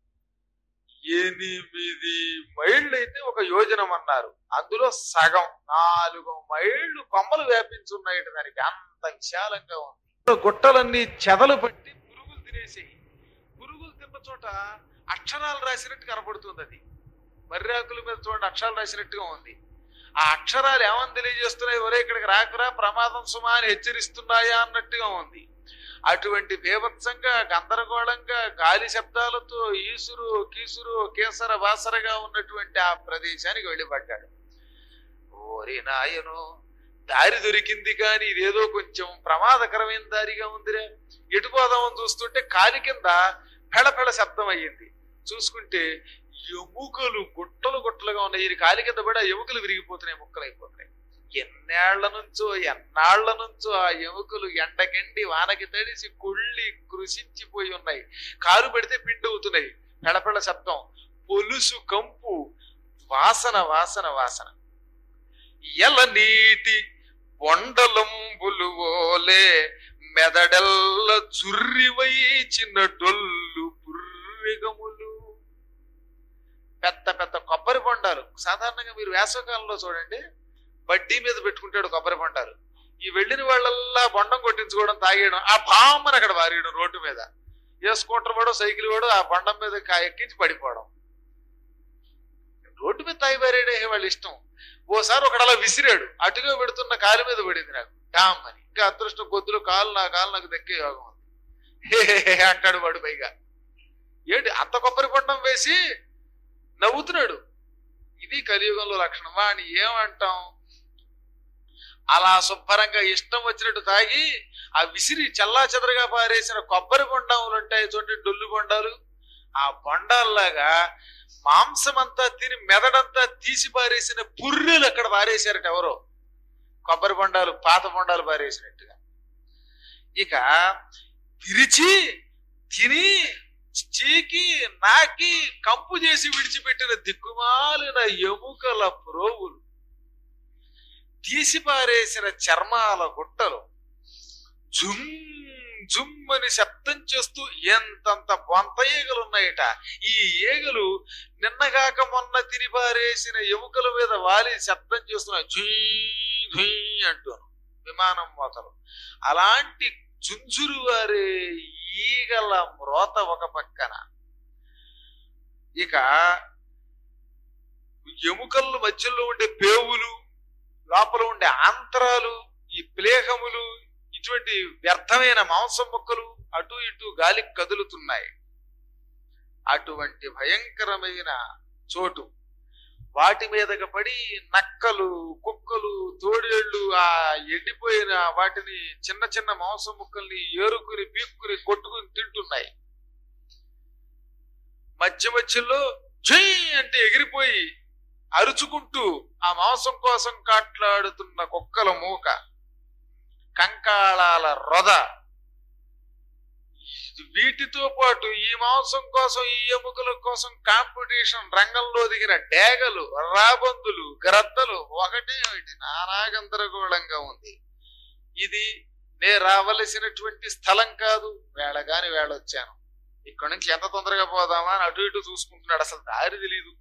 ఎనిమిది మైళ్ళు అయితే ఒక యోజనం అన్నారు, అందులో సగం నాలుగు మైళ్ళు కొమ్మలు వ్యాపించున్నాయట. దానికి అంత విశాలంగా ఉంది. గుట్టలన్నీ చెదలు పట్టి పురుగులు తినేసేయి. పురుగులు తిన్న చోట అక్షరాలు రాసినట్టు కనపడుతుంది. అది మర్రాకుల మీద చూడండి అక్షరాలు రాసినట్టుగా ఉంది. ఆ అక్షరాలు ఏమని తెలియజేస్తున్నాయి, ఒరే ఇక్కడికి రాకురా ప్రమాదం సుమా అని హెచ్చరిస్తున్నాయా అన్నట్టుగా ఉంది. అటువంటి బీభత్సంగా గందరగోళంగా గాలి శబ్దాలతో ఈసురు కీసురు కేసర వాసరగా ఉన్నటువంటి ఆ ప్రదేశానికి వెళ్ళిపడ్డాడు. ఓరి నాయను, దారి దొరికింది కానీ ఇదేదో కొంచెం ప్రమాదకరమైన దారిగా ఉందిరే. ఎటుపోదామని చూస్తుంటే కాలి కింద ఫెళఫెళ శబ్దం అయ్యింది. చూసుకుంటే ఎముకలు గుట్టలు గుట్టలుగా ఉన్నాయి. ఈ కాలి కింద పడి ఆ ఎముకలు విరిగిపోతున్నాయి, ముక్కలు అయిపోతున్నాయి. ఎన్నేళ్ల నుంచో ఎన్నాళ్ల నుంచో ఆ ఎముకలు ఎండకెండి వానకి తడిసి కుళ్ళి కృషించిపోయి ఉన్నాయి. కాలు పెడితే పిండి అవుతున్నాయి. పెళపెళ శబ్దం, పొలుసు కంపు, వాసన వాసన వాసన. ఎల నీటి బొండలంబులు ఓలే మెదడెల్ల చుర్రివై చిన్న డొల్లు పుర్రిగములు. పెద్ద పెద్ద కొబ్బరి బొండాలు. సాధారణంగా మీరు వేసవకాలంలో చూడండి, బడ్డీ మీద పెట్టుకుంటాడు కొబ్బరి బొండాలు. ఈ వెళ్ళిన వాళ్ళల్లా బొండం కొట్టించుకోవడం, తాగేయడం, ఆ పామని అక్కడ వారేయడం రోడ్డు మీద. ఏ స్కూటర్ వాడో సైకిల్ వాడో ఆ బొండం మీద ఎక్కించి పడిపోవడం. రోడ్డు మీద తాగి పారేయడే వాళ్ళ ఇష్టం. ఓసారి ఒకడు అలా విసిరాడు, అటుగా పెడుతున్న కాలు మీద పడింది నాకు డామ్ అని. ఇంకా అదృష్టం కొద్దులో కాలు నా కాలు నాకు దక్కే యోగం ఉంది హే అంటాడు వాడు. పైగా ఏంటి అంత కొబ్బరి బొండం వేసి నవ్వుతున్నాడు. ఇది కలియుగంలో లక్షణం. వాడిని ఏమంటాం, అలా శుభ్రంగా ఇష్టం వచ్చినట్టు తాగి ఆ విసిరి చల్లా చెదరగా పారేసిన కొబ్బరి బొండాలు ఉంటాయి చూడండి, డొల్లు బొండాలు. ఆ బొండాల్లాగా మాంసం అంతా తిని మెదడంతా తీసి పారేసిన పుర్రెలు అక్కడ పారేశారట ఎవరో. కొబ్బరి బొండాలు పాత బొండాలు పారేసినట్టుగా. ఇక విరిచి తిని చీకి నాకి కంపు చేసి విడిచిపెట్టిన దిక్కుమాలిన ఎముకల ప్రోవులు, తీసి పారేసిన చర్మాల గుట్టలు, జుమ్ జుమ్ అని శబ్దం చేస్తూ ఎంతంత బొంత ఈగలు ఉన్నాయట. ఈ ఈగలు నిన్నగాక మొన్న తిని పారేసిన ఎముకల మీద వాలి శబ్దం చేస్తున్నాయి, జీ అంటూను విమానం మోతలు. అలాంటి చుంచురు వారే ఈగల మ్రోత ఒక పక్కన, ఇక ఎముకల మధ్యలో ఉండే పేవులు, లోపల ఉండే ఆంతరాలు, ఈ ప్లేహములు, ఇటువంటి వ్యర్థమైన మాంసం ముక్కలు అటు ఇటు గాలికి కదులుతున్నాయి. అటువంటి భయంకరమైన చోటు. వాటి మీదకి పడి నక్కలు, కుక్కలు, తోడేళ్లు ఆ ఎండిపోయిన వాటిని చిన్న చిన్న మాంసం ముక్కల్ని ఏరుకుని పీక్కుని కొట్టుకుని తింటున్నాయి. మధ్య మధ్యలో జై అంటే ఎగిరిపోయి అరుచుకుంటూ ఆ మాంసం కోసం కాట్లాడుతున్న కుక్కల మూక, కంకాళాల రొద, వీటితో పాటు ఈ మాంసం కోసం ఈ ఎముకల కోసం కాంపిటీషన్ రంగంలో దిగిన డేగలు రాబందులు గ్రద్దలు ఒకటే ఒకటి నానా గందరగోళంగా ఉంది. ఇది నే రావలసినటువంటి స్థలం కాదు, వేళగాని వేళొచ్చాను, ఇక్కడ నుంచి ఎంత తొందరగా పోదామా అని అటు ఇటు చూసుకుంటున్నాడు. అసలు దారి తెలీదు.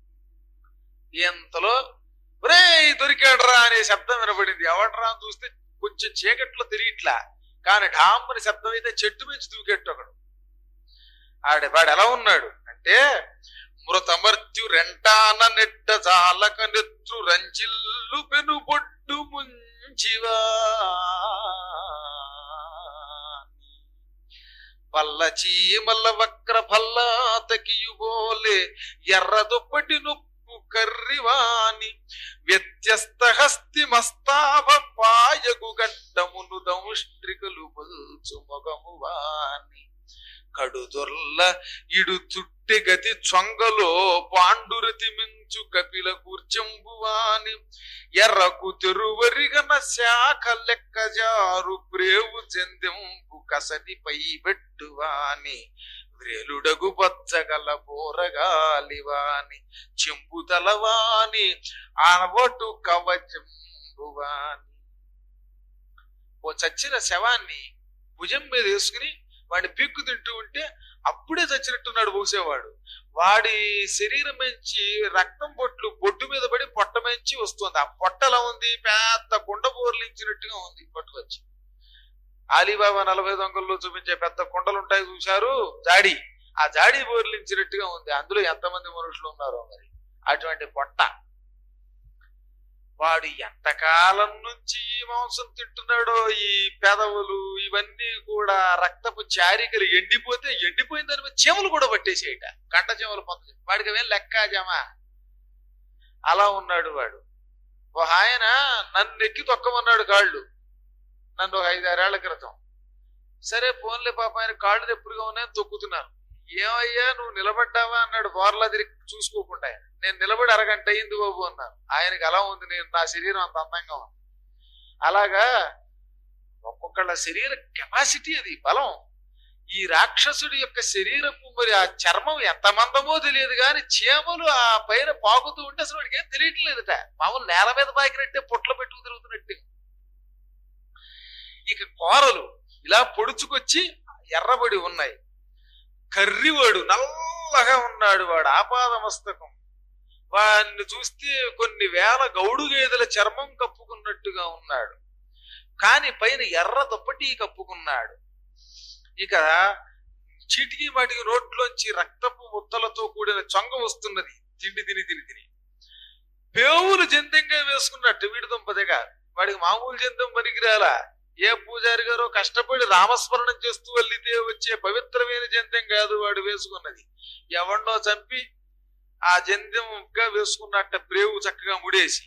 ఎంతలో ఒరే దొరికాడరా అనే శబ్దం వినబడింది. ఎవడరా అని చూస్తే కొంచెం చీకట్లో తిరిగిట్లా, కానీ ఢామ్మని శబ్దం అయితే చెట్టు మించి దూకెట్టు ఒకడు. ఆడ వాడు ఎలా ఉన్నాడు అంటే మృతమర్త్యు రెంటాన నెట్ట జాలక నెత్తు రంజిల్లు పెను పొట్టు ముంచివా పల్ల చీమల్ల వక్ర భల్లాతకియుబోలే ఎర్ర దుప్పటి నొప్పు కర్రివాని వ్యత్యస్త హస్తి మస్తాభ పాయగు గడ్డమును దంష్ట్రికలు పొల్చు మొగము వాని కడుదొర్ల ఇడు చుట్టె గతి చొంగలో పాండురతి మించు కపిల కూర్చంబువాని ఎర్రకు తెరువరిగన శాఖ లెక్క జారు ప్రేవు చెందెంపు కసటి పై పెట్టువాని వ్రేలుడగు బచ్చగల పోరగాలివాని చెంపుతలవాని ఆనవటు కవచంబువాని. ఓ చచ్చిన శవాన్ని భుజం మీద వేసుకుని వాడిని పీక్కు తింటూ ఉంటే అప్పుడే చచ్చినట్టున్నాడు పూసేవాడు. వాడి శరీరం నుంచి రక్తం బొట్లు బొట్టు మీద పడి పొట్ట మంచి వస్తుంది. ఆ పొట్ట ఎలా ఉంది, పెద్ద కుండ బోర్లించినట్టుగా ఉంది. పట్టుకొచ్చి ఆలీబాబా నలభై దొంగల్లో చూపించే పెద్ద కుండలు ఉంటాయి చూశారు, జాడి, ఆ జాడి బోర్లించినట్టుగా ఉంది. అందులో ఎంతమంది మనుషులు ఉన్నారో మరి. అటువంటి పొట్ట. వాడు ఎంతకాలం నుంచి ఈ మాంసం తింటున్నాడో, ఈ పెదవులు ఇవన్నీ కూడా రక్తపు చారికలు ఎండిపోతే ఎండిపోయిన దాని మీద చెమలు కూడా పట్టేసేయట, కంట చెమలు పొంద. వాడికి అవేం లెక్క జమా. అలా ఉన్నాడు వాడు. ఓ ఆయన నన్ను ఎక్కి తొక్కమన్నాడు కాళ్ళు, నన్ను ఒక ఐదారేళ్ల క్రితం. సరే ఫోన్లే పాప, ఆయన కాళ్ళు ఎప్పుడుగా ఉన్నాయని తొక్కుతున్నాను. ఏమయ్యా నువ్వు నిలబడ్డావా అన్నాడు బోర్లా తిరిగి చూసుకోకుండా. నేను నిలబడి అరగంట అయింది బాబు అన్నాను. ఆయనకి అలా ఉంది, నేను నా శరీరం అంత అందంగా ఉంది. అలాగా ఒక్కొక్కళ్ళ శరీర కెపాసిటీ, అది బలం. ఈ రాక్షసుడి యొక్క శరీరపు మరి ఆ చర్మం ఎంత మందమో తెలియదు కానీ చీమలు ఆ పైన పాకుతూ ఉంటే అసలు వాడికి ఏం తెలియట్లేదుట. మామూలు నేల మీద పాకినట్టే పొట్లు పెట్టుకు తిరుగుతున్నట్టు. ఇక కూరలు ఇలా పొడుచుకొచ్చి ఎర్రబడి ఉన్నాయి. కర్రివాడు నల్లగా ఉన్నాడు. వాడు ఆపాదమస్తకం. వాడిని చూస్తే కొన్ని వేల గౌడు గేదెల చర్మం కప్పుకున్నట్టుగా ఉన్నాడు, కాని పైన ఎర్ర దుప్పటి కప్పుకున్నాడు. ఇక చీటికి వాటికి నోట్లోంచి రక్తపు ముద్దలతో కూడిన చొంగ వస్తున్నది. తిండి తిని తిని తిని పేవులు జంతంగా వేసుకున్నట్టు వీడి దుంపదిగా. వాడికి మామూలు జంతం పనికిరాలా. ఏ పూజారి గారో కష్టపడి రామస్మరణం చేస్తూ వెళ్ళితే వచ్చే పవిత్రమైన జంతం కాదు వాడు వేసుకున్నది. ఎవన్నో చంపి ఆ జంతంగా వేసుకున్నట్ట ప్రేవు చక్కగా ముడేసి.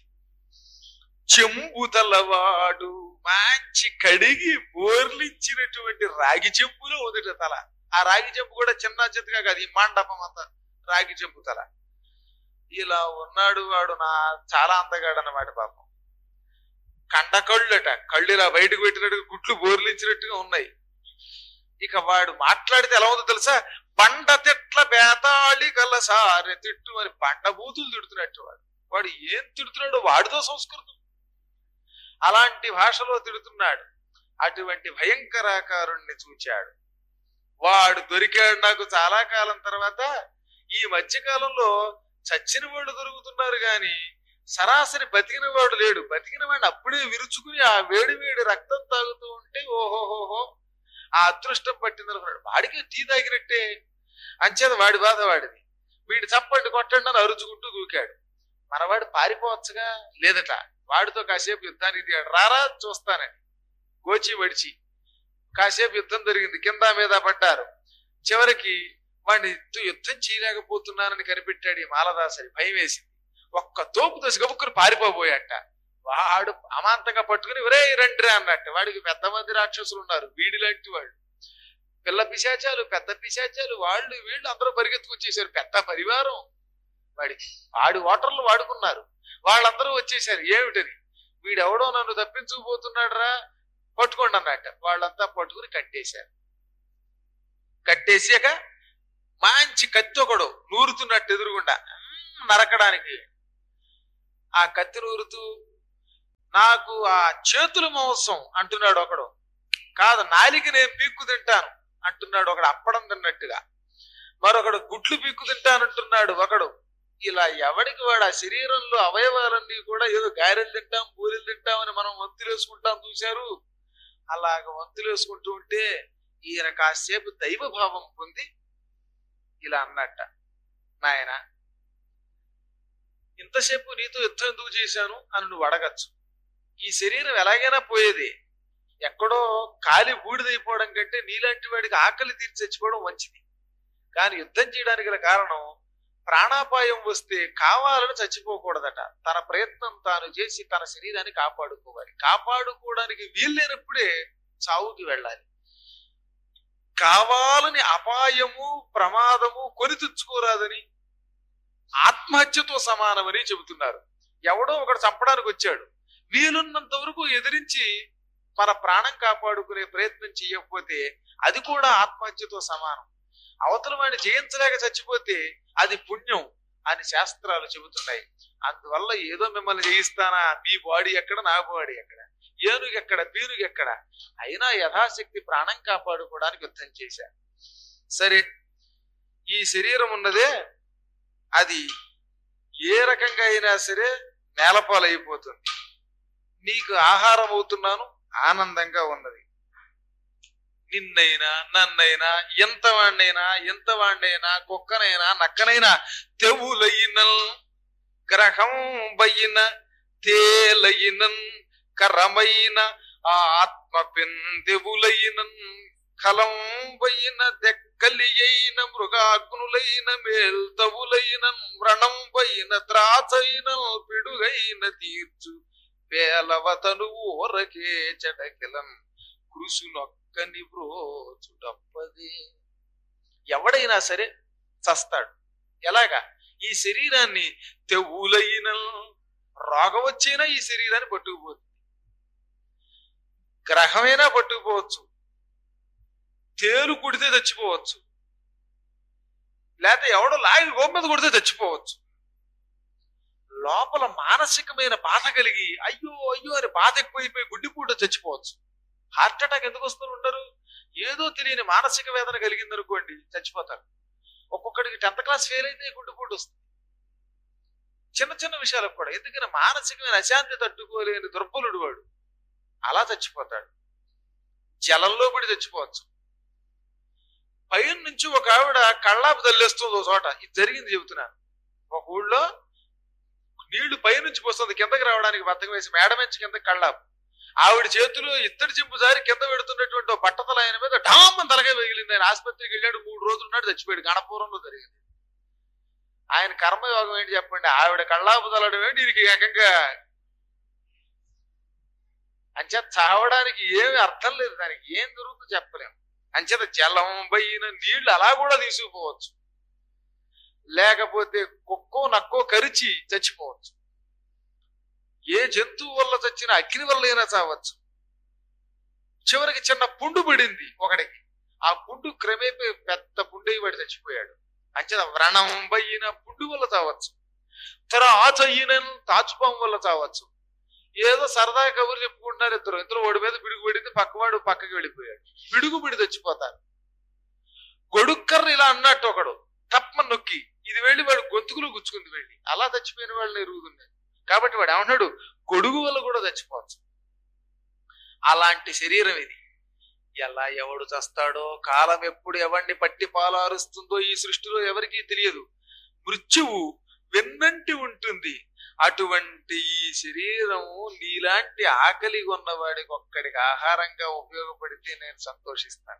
చెంబుతలవాడు మంచి కడిగి బోర్లిచ్చినటువంటి రాగి చెంబులో వదిట తల. ఆ రాగి చెంబు కూడా చిన్న చిత్తగా కాదు, ఈ మండపం అంతా రాగి చెంబు తల. ఇలా ఉన్నాడు వాడు. నా చాలా అందగాడు అన్నమాట పాపం. కండ కళ్ళట, కళ్ళు ఇలా బయటకు పెట్టినట్టుగా గుట్లు బోర్లించినట్టుగా ఉన్నాయి. ఇక వాడు మాట్లాడితే ఎలా ఉందో తెలుసా, బండ తిట్ల బేతాళి కలసారె తిట్టు అని బండ బూతులు తిడుతున్నట్టు. వాడు వాడు ఏం తిడుతున్నాడు, వాడితో సంస్కృతం. అలాంటి భాషలో తిడుతున్నాడు. అటువంటి భయంకరాకారుణ్ణి చూచాడు. వాడు దొరికాడు నాకు చాలా కాలం తర్వాత. ఈ మధ్య కాలంలో చచ్చిన వాళ్ళు దొరుకుతున్నారు గాని సరాసరి బతికిన వాడు లేడు. బతికిన వాడిని అప్పుడే విరుచుకుని ఆ వేడి వేడి రక్తం తాగుతూ ఉంటే ఓహోహోహో ఆ అదృష్టం పట్టింది అనుకున్నాడు. వాడికి టీ తాగినట్టే. అంచేత వాడి బాధ వాడిది. వీడి చప్పండి కొట్టండి అని అరుచుకుంటూ దూకాడు. మనవాడు పారిపోవచ్చుగా, లేదట. వాడితో కాసేపు యుద్ధానికి దిగాడు. రారా చూస్తానని గోచి వడిచి కాసేపు యుద్ధం జరిగింది. కింద మీద పడ్డారు. చివరికి వాడిని యుద్ధం చేయలేకపోతున్నానని కనిపెట్టాడు ఈ మాలదాసరి. భయం వేసింది. ఒక్క తోపు దశ గబుక్కుని పారిపోబోయాట. వాడు అమాంతంగా పట్టుకుని ఒరే రండిరా అన్నట్టు. వాడికి పెద్ద మంది రాక్షసులు ఉన్నారు, వీడి లాంటి వాళ్ళు. పిల్ల పిశాచాలు, పెద్ద పిశాచాలు, వాళ్ళు వీళ్ళు అందరూ పరిగెత్తుకొచ్చేసారు. పెద్ద పరివారం వాడికి. వాడి ఓటర్లు వాడుకున్నారు. వాళ్ళందరూ వచ్చేసారు. ఏమిటని, వీడెవడో నన్ను తప్పించుకుపోతున్నాడు రా, పట్టుకోండి అన్నట్ట. వాళ్ళంతా పట్టుకుని కట్టేశారు. కట్టేసాక మంచి కత్తి ఒకడు నూరుతున్నట్టు ఎదురుగుండా నరకడానికి. ఆ కత్తి నూరుతూ నాకు ఆ చేతుల మాంసం అంటున్నాడు ఒకడు, కాదు నాలికి నేను పీక్కు తింటాను అంటున్నాడు ఒకడు అప్పడం తిన్నట్టుగా, మరొకడు గుడ్లు పీక్కు తింటానంటున్నాడు ఒకడు. ఇలా ఎవడికి వాడు ఆ శరీరంలో అవయవాలన్నీ కూడా ఏదో గారెలు తింటాం పూరీలు తింటామని మనం వంతులు వేసుకుంటాం చూశారు. అలాగ వంతులు వేసుకుంటూ ఉంటే ఈయన కాసేపు దైవభావం పొంది ఇలా అన్నట్ట, నాయన ఇంతసేపు నీతో యుద్ధం ఎందుకు చేశాను అని నువ్వు అడగచ్చు. ఈ శరీరం ఎలాగైనా పోయేది, ఎక్కడో కాలి బూడిదైపోవడం కంటే నీలాంటి వాడికి ఆకలి తీర్చి చచ్చిపోవడం మంచిది. కానీ యుద్ధం చేయడానికి గల కారణం ప్రాణాపాయం వస్తే కావాలని చచ్చిపోకూడదట. తన ప్రయత్నం తాను చేసి తన శరీరాన్ని కాపాడుకోవాలి. కాపాడుకోవడానికి వీల్లేనప్పుడే చావుకి వెళ్ళాలి. కావాలని అపాయము ప్రమాదము కొని తెచ్చుకోరాదని ఆత్మహత్యతో సమానమని చెబుతున్నారు. ఎవడో ఒకడు చంపడానికి వచ్చాడు, వీలున్నంత వరకు ఎదిరించి మన ప్రాణం కాపాడుకునే ప్రయత్నం చేయకపోతే అది కూడా ఆత్మహత్యతో సమానం. అవతల వాడిని జయించలేక చచ్చిపోతే అది పుణ్యం అని శాస్త్రాలు చెబుతున్నాయి. అందువల్ల ఏదో మిమ్మల్ని జయిస్తానా, మీ బాడీ ఎక్కడ నా బాడీ ఎక్కడ, ఏనుగు ఎక్కడ పీనుగు ఎక్కడ, అయినా యథాశక్తి ప్రాణం కాపాడుకోవడానికి యుద్ధం చేశారు. సరే, ఈ శరీరం ఉన్నదే అది ఏ రకంగా అయినా సరే నేలపాలైపోతుంది. నీకు ఆహారం అవుతున్నాను, ఆనందంగా ఉన్నది. నిన్నైనా నన్నైనా ఎంత వాణ్ణైనా ఎంత వాణ్ణైనా కుక్కనైనా నక్కనైనా తెవులైన గ్రహం బయ్యిన తేలయినన్ కరమైన ఆత్మ పెందెవులైన కలం బయ్యిన దెక్కలి అయిన మృగాగ్నులైన మేల్తవులైన వ్రణం బయ్యిన త్రాచైన పిడుగైన తీర్చు పేలవతను ఓరకే చెడకిలం కృషునొక్కని బ్రోచుడప్పదే. ఎవడైనా సరే చస్తాడు. ఎలాగా? ఈ శరీరాన్ని తెవులైన రోగం వచ్చైనా ఈ శరీరాన్ని పట్టుకుపోతుంది, గ్రహమైనా పట్టుకుపోవచ్చు, తేలు కుడితే చచ్చిపోవచ్చు, లేకపోతే ఎవడో లాగి గోపు మీద కొడితే చచ్చిపోవచ్చు. లోపల మానసికమైన బాధ కలిగి అయ్యో అయ్యో అని బాధ ఎక్కువైపోయి గుడ్డిపూట చచ్చిపోవచ్చు. హార్ట్ అటాక్ ఎందుకు వస్తూ ఉంటారు? ఏదో తెలియని మానసిక వేదన కలిగిందనుకోండి చచ్చిపోతారు. ఒక్కొక్కడికి టెన్త్ క్లాస్ ఫెయిల్ అయితే గుడ్డిపూట వస్తుంది. చిన్న చిన్న విషయాలకు కూడా, ఎందుకని మానసికమైన అశాంతి తట్టుకోలేని దుర్బలుడు వాడు అలా చచ్చిపోతాడు. జలంలో పడి చచ్చిపోవచ్చు. పైన నుంచి ఒక ఆవిడ కళ్ళాపు తల్లేస్తుంది ఒక చోట, ఇది జరిగింది చెబుతున్నాను. ఒక ఊళ్ళో నీళ్లు పైనుంచి పోస్తుంది, కిందకి రావడానికి బద్దకం వేసి మేడ నుంచి కిందకి కళ్ళాపు. ఆవిడ చేతులు ఇత్తడి చింపు జారి కింద పెడుతున్నటువంటి ఒక బట్టతల ఆయన మీద ఢామని తలగా వెగిలింది. ఆయన ఆసుపత్రికి వెళ్ళాడు, మూడు రోజులు నాడు చచ్చిపోయాడు. గణపురంలో జరిగింది. ఆయన కర్మయోగం ఏంటి చెప్పండి? ఆవిడ కళ్ళాపు తలడం ఏంటి, దీనికి ఏకంగా అంచేత చావడానికి ఏమి అర్థం లేదు. దానికి ఏం జరుగుతుందో చెప్పలేము. అంచేత జలం బయ్యిన నీళ్లు అలా కూడా తీసుకుపోవచ్చు, లేకపోతే కుక్కో నక్కో కరిచి చచ్చిపోవచ్చు. ఏ జంతువు వల్ల చచ్చిన అగ్ని వల్ల అయినా చావచ్చు. చివరికి చిన్న పుండు పడింది ఒకడికి, ఆ పుండు క్రమేపీ పెద్ద పుండు వాడు చచ్చిపోయాడు. అంచేత వ్రణం బయ్యిన పుండు వల్ల చావచ్చు, త్రాచ అయిన తాచుపాము వల్ల చావచ్చు. ఏదో సరదా కబుర్లు చెప్పుకుంటున్నారు ఇద్దరు, ఇద్దరు ఓడి మీద పిడుగు పడింది, పక్కవాడు పక్కకి వెళ్ళిపోయాడు. పిడుగు పిడి చచ్చిపోతారు. గొడుక్కర్ని ఇలా అన్నట్టు ఒకడు తప్ప నొక్కి ఇది వెళ్ళి వాడు గొంతుకులు గుచ్చుకుంది వెళ్ళి, అలా చచ్చిపోయిన వాళ్ళని ఎరుగుతున్నాయి. కాబట్టి వాడు ఏమన్నాడు, గొడుగు వల్ల కూడా చచ్చిపోవచ్చు. అలాంటి శరీరం ఇది. ఎలా ఎవడు చస్తాడో, కాలం ఎప్పుడు ఎవరిని పట్టి పాలారుస్తుందో ఈ సృష్టిలో ఎవరికీ తెలియదు. మృత్యువు వెన్నంటి ఉంటుంది. అటువంటి ఈ శరీరము నీలాంటి ఆకలి ఉన్నవాడికి ఒక్కడికి ఆహారంగా ఉపయోగపడితే నేను సంతోషిస్తాను.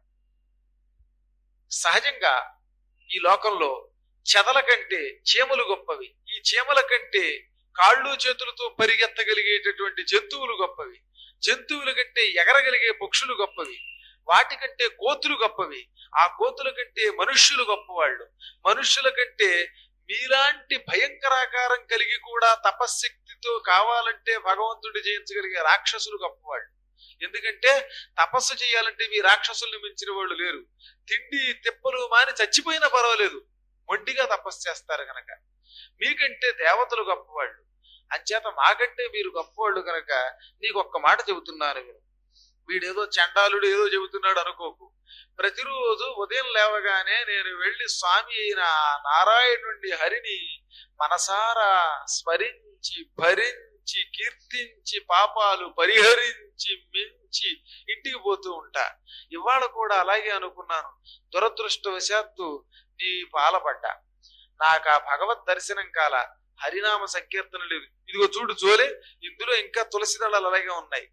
సహజంగా ఈ లోకంలో చెదల కంటే చీమలు గొప్పవి, ఈ చీమల కంటే కాళ్ళు చేతులతో పరిగెత్తగలిగేటటువంటి జంతువులు గొప్పవి, జంతువుల కంటే ఎగరగలిగే పక్షులు గొప్పవి, వాటికంటే కోతులు గొప్పవి, ఆ కోతుల కంటే మనుష్యులు గొప్పవాళ్ళు, మనుష్యుల కంటే మీలాంటి భయంకరాకారం కలిగి కూడా తపశ్శక్తితో కావాలంటే భగవంతుడి జయించగలిగే రాక్షసులు గొప్పవాళ్ళు. ఎందుకంటే తపస్సు చేయాలంటే మీ రాక్షసుల్ని మించిన వాళ్ళు లేరు. తిండి తిప్పలు మాని చచ్చిపోయినా పర్వాలేదు, మొండిగా తపస్సు చేస్తారు గనక. మీకంటే దేవతలు గొప్పవాళ్ళు, అంచేత మాకంటే మీరు గొప్పవాళ్ళు కనుక నీకు ఒక్క మాట చెబుతున్నాను మీరు. వీడేదో చండాలుడు ఏదో చెబుతున్నాడు అనుకోకు. ప్రతిరోజు ఉదయం లేవగానే నేను వెళ్లి స్వామి అయిన నారాయణుడి హరిని మనసారా స్మరించి భరించి కీర్తించి పాపాలు పరిహరించి మించి ఇంటికి పోతూ ఉంటా. ఇవాళ కూడా అలాగే అనుకున్నాను. దురదృష్టవశాత్తు నీ పాలపడ్డా. నాకు ఆ భగవద్ దర్శనం కాల, హరినామ సంకీర్తన లేదు. ఇదిగో చూడు జోలే, ఇందులో ఇంకా తులసి దళాలు అలాగే ఉన్నాయి.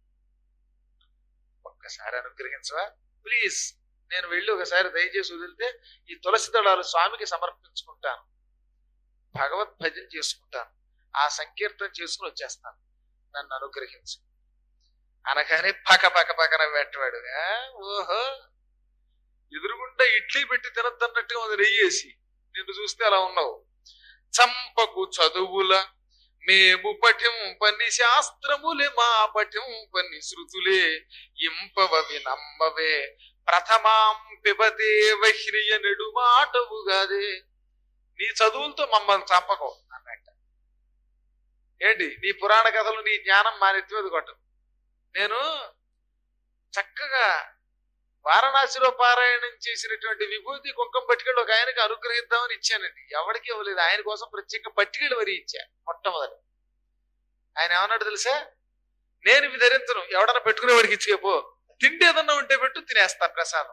ఒక్కసారి అనుగ్రహించవా ప్లీజ్? నేను వెళ్ళి ఒకసారి దయచేసి వదిలితే ఈ తులసి దళాలు స్వామికి సమర్పించుకుంటాను, భగవత్ భజన చేసుకుంటాను, ఆ సంకీర్తన చేసుకుని వచ్చేస్తాను, నన్ను అనుగ్రహించు అనగానే పక పక పక్కన పెట్టవాడు. ఓహో, ఎదురుగుండా ఇడ్లీ పెట్టి తినద్దన్నట్టుగా ఉంది నెయ్యేసి. నిన్ను చూస్తే అలా ఉన్నావు. చంపకు చదువుల మేము పఠింపని శాస్త్రములే మా పఠింపని శృతులే ఇంపవవి నమ్మవే ప్రథమాం పిబదేవ హ్రియ నెడు మాటవుగాదే. నీ చదువులతో మమ్మల్ని చంపకో అన్నట్ట. ఏంటి నీ పురాణ కథలు, నీ జ్ఞానం మా నెత్తిమీద కొట్టు. నేను చక్కగా వారణాసిలో పారాయణం చేసినటువంటి విభూతి కుంకం పట్టుకెళ్ళి ఒక ఆయనకి అనుగ్రహిద్దామని ఇచ్చానండి. ఎవరికి ఇవ్వలేదు, ఆయన కోసం ప్రత్యేక పట్టుకెళ్ళి మరీ ఇచ్చా. మొట్టమొదటి ఆయన ఏమన్నాడు తెలుసా? నేను ఇవి ధరించను, ఎవడన్నా పెట్టుకునేవాడికి ఇచ్చేపో, తిండి ఏదన్నా ఉంటే పెట్టు, తినేస్తా ప్రసాదం.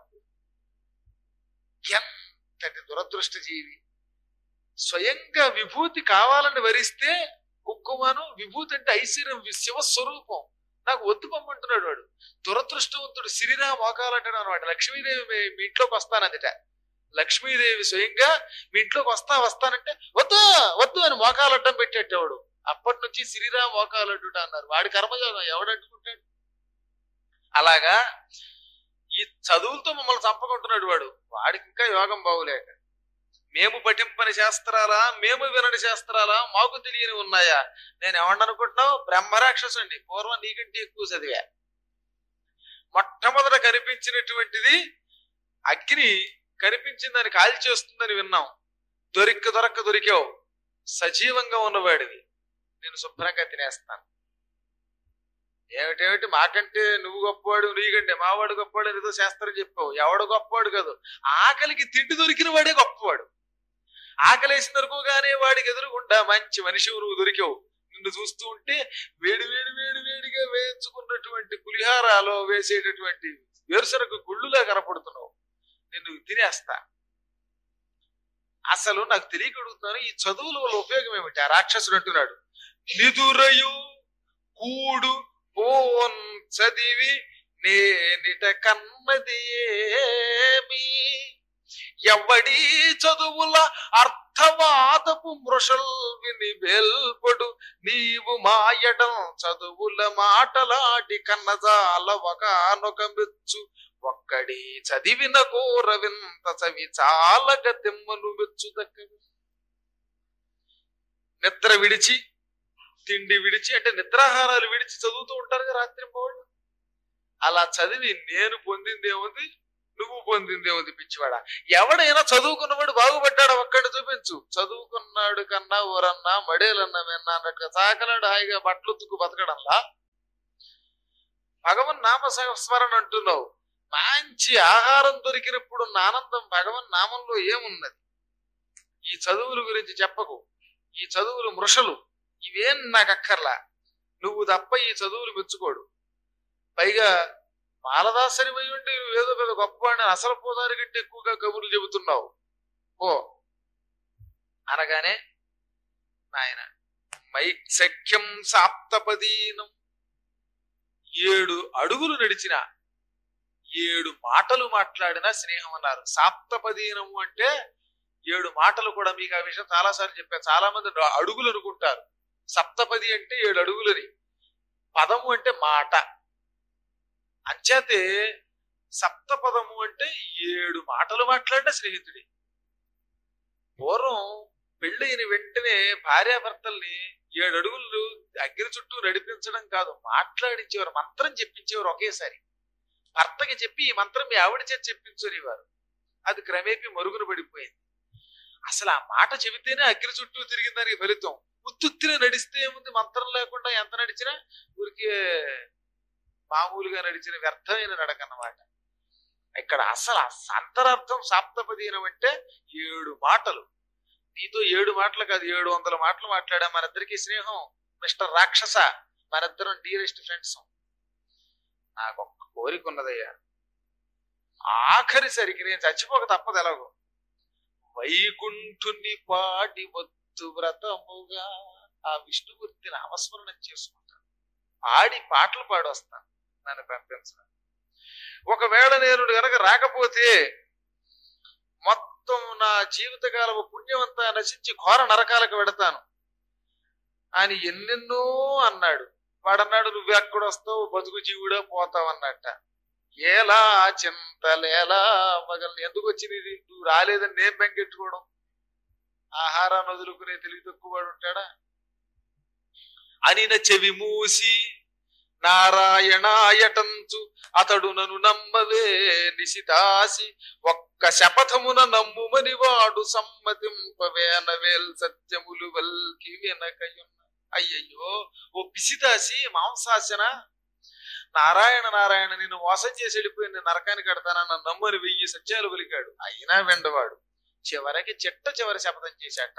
ఎంతటి దురదృష్ట జీవి! స్వయంగా విభూతి కావాలని వరిస్తే కుంకుమను, విభూతి అంటే ఐశ్వర్యం, శివస్వరూపం, నాకు వద్దు పంపంటున్నాడు వాడు. దురదృష్టవంతుడు సిరిరా మోకాలంటాడు అనమాట. లక్ష్మీదేవి మీ ఇంట్లోకి వస్తానందిట. లక్ష్మీదేవి స్వయంగా మీ ఇంట్లోకి వస్తా వస్తానంటే వద్దు వద్దు అని మోకాలడ్డం పెట్టేటవాడు. అప్పటి నుంచి సిరిరా మోకాలడ్డుట అన్నారు. వాడి కర్మయోగం ఎవడడ్డుకుంటాడు? అలాగా ఈ చదువులతో మమ్మల్ని చంపకుంటున్నాడు వాడు. వాడికి ఇంకా యోగం బాగులేక, మేము పఠింపని శాస్త్రాలా, మేము వినని శాస్త్రాలా, మాకు తెలియని ఉన్నాయా? నేను ఏమన్ననుకుంటున్నావు? బ్రహ్మరాక్షసుండి పూర్వం నీకంటే ఎక్కువ చదివా. మొట్టమొదట కనిపించినటువంటిది అగ్ని కనిపించిందని కాల్చేస్తుందని విన్నాం. దొరిక్క దొరక్క దొరికావు, సజీవంగా ఉన్నవాడివి, నేను శుభ్రంగా తినేస్తాను. ఏమిటేమిటి మాకంటే నువ్వు గొప్పవాడు, నీకంటే మావాడు గొప్పవాడు అని ఏదో శాస్త్రం చెప్పావు. ఎవడు గొప్పవాడు కాదు, ఆకలికి తిండి దొరికిన వాడే గొప్పవాడు. ఆకలేసిన దొరకగానే వాడికి ఎదురుగుండా మంచి మనిషి నువ్వు దొరికావు. నిన్ను చూస్తూ ఉంటే వేడి వేడి వేడి వేడిగా వేయించుకున్నటువంటి పులిహారాలో వేసేటటువంటి వేరుశనగ గుళ్ళులా కనపడుతున్నావు. నిన్ను తినేస్తా. అసలు నాకు తెలియకడుగుతున్నాను, ఈ చదువుల వల్ల ఉపయోగం ఏమిటి? ఆ రాక్షసుడు అంటున్నాడు, నిదురయు కూడు పోన్ చదివి నేనిట కన్నది ఏమి ఎవడి చదువుల అర్థవాదపు మృషల్ విని వెల్పడు నీవు మాయడం చదువుల మాటలాడి కన్నజాల ఒకనొక మెచ్చు ఒక్కడి చదివిన కోర వింత చవి చాలగ తెమ్మను మెచ్చు దక్క. నిద్ర విడిచి తిండి విడిచి అంటే నిద్రాహారాలు విడిచి చదువుతూ ఉంటారు రాత్రి పోళ్ళు. అలా చదివి నేను పొందిందేముంది, నువ్వు పొందిందేముంది పిచ్చివాడా? ఎవడైనా చదువుకున్నవాడు బాగుపడ్డాడు ఒక్కడు చూపించు. చదువుకున్నాడు కన్నా ఊరన్నా మడేలన్నా విన్నా అన్నట్టుగా సాకలాడు హాయిగా బట్టలుతుకు బతకడంలా భగవన్ నామ సంస్మరణ అంటున్నావు. మంచి ఆహారం దొరికినప్పుడు ఆనందం భగవన్ నామంలో ఏమున్నది? ఈ చదువుల గురించి చెప్పకు. ఈ చదువులు మృషలు, ఇవేం నాకు అక్కర్లా. నువ్వు తప్ప ఈ చదువులు మెచ్చుకోడు. పైగా మాలదాసరి పోయి ఉండి ఏదో పెద్ద గొప్పవాడిని అసలు పోదారి కంటే ఎక్కువగా కబుర్లు చెబుతున్నావు ఓ అనగానే నాయన మైసఖ్యం సాప్తపదీనం, ఏడు అడుగులు నడిచిన ఏడు మాటలు మాట్లాడిన స్నేహం అన్నారు. సాప్తపదీనము అంటే ఏడు మాటలు కూడా. మీకు ఆ విషయం చాలా సార్లు చెప్పాను. చాలా మంది అడుగులు అనుకుంటారు. సప్తపది అంటే ఏడు అడుగులని, పదము అంటే మాట. అంచేతే సప్తపదము అంటే ఏడు మాటలు మాట్లాడిన స్నేహితుడి. పూర్వం పెళ్ళైన వెంటనే భార్యాభర్తల్ని ఏడు అడుగులు అగ్ని చుట్టూ నడిపించడం కాదు, మాట్లాడించేవారు, మంత్రం చెప్పించేవారు ఒకేసారి. భర్తకి చెప్పి ఈ మంత్రం మీ ఆవిడ చేతి చెప్పించేవారు. అది క్రమేపీ మరుగున పడిపోయింది. అసలు ఆ మాట చెబితేనే అగ్ని చుట్టూ తిరిగిన దానికి ఫలితం. ఉత్తుత్తినే నడిస్తే ఏముంది, మంత్రం లేకుండా ఎంత నడిచినా ఊరికే మామూలుగా నడిచిన వ్యర్థమైన నడక అన్నమాట. ఇక్కడ అసలు అంతరార్థం సాప్తపదీనం అంటే ఏడు మాటలు. నీతో ఏడు మాటలు కాదు, ఏడు వందల మాటలు మాట్లాడా. మనిద్దరికి స్నేహం మిస్టర్ రాక్షస, మనిద్దరం డియరెస్ట్ ఫ్రెండ్స్. నాకు ఒక్క కోరిక ఉన్నదయ్యా, ఆఖరిసరికి నేను చచ్చిపోక తప్పదు ఎలాగో. వైకుంఠుని పాడి వత్తు వ్రతముగా ఆ విష్ణుమూర్తి నామస్మరణం చేసుకుంటాను, ఆడి పాటలు పాడొస్తాను, నన్ను పంపించను. ఒకవేళ నేను గనక రాకపోతే మొత్తం నా జీవితకాలము పుణ్యమంతా నశించి ఘోర నరకాలకు వెడతాను అని ఎన్నెన్నో అన్నాడు. వాడన్నాడు, నువ్వెక్కడ వస్తావు, బతుకు జీవుడా పోతావు అన్నట్ట. ఎలా చింతలేలా మగల్ని, ఎందుకు వచ్చింది ఇది, నువ్వు రాలేదని నేను బెంగెట్టుకోవడం. ఆహారాన్ని వదులుకునే తెలివి తక్కువవాడు ఉంటాడా అని నా చెవి మూసి నారాయణాయటంచు అతడు నన్ను నమ్మవే నిశితాసి, ఒక్క శపథమున నమ్ముమని వాడు సమ్మతింపవేనవేల్ సత్యములు వల్కి వెనకయున్న. అయ్యయ్యో ఓ పిసితాసి మాంసాసన, నారాయణ నారాయణ నిన్ను మోసం చేసి వెళ్ళిపోయి నేను నరకానికి కడతానన్న నమ్మని వెయ్యి సత్యాలు పలికాడు. అయినా వెండవాడు చివరికి చిట్ట చివరి శపథం చేశాట.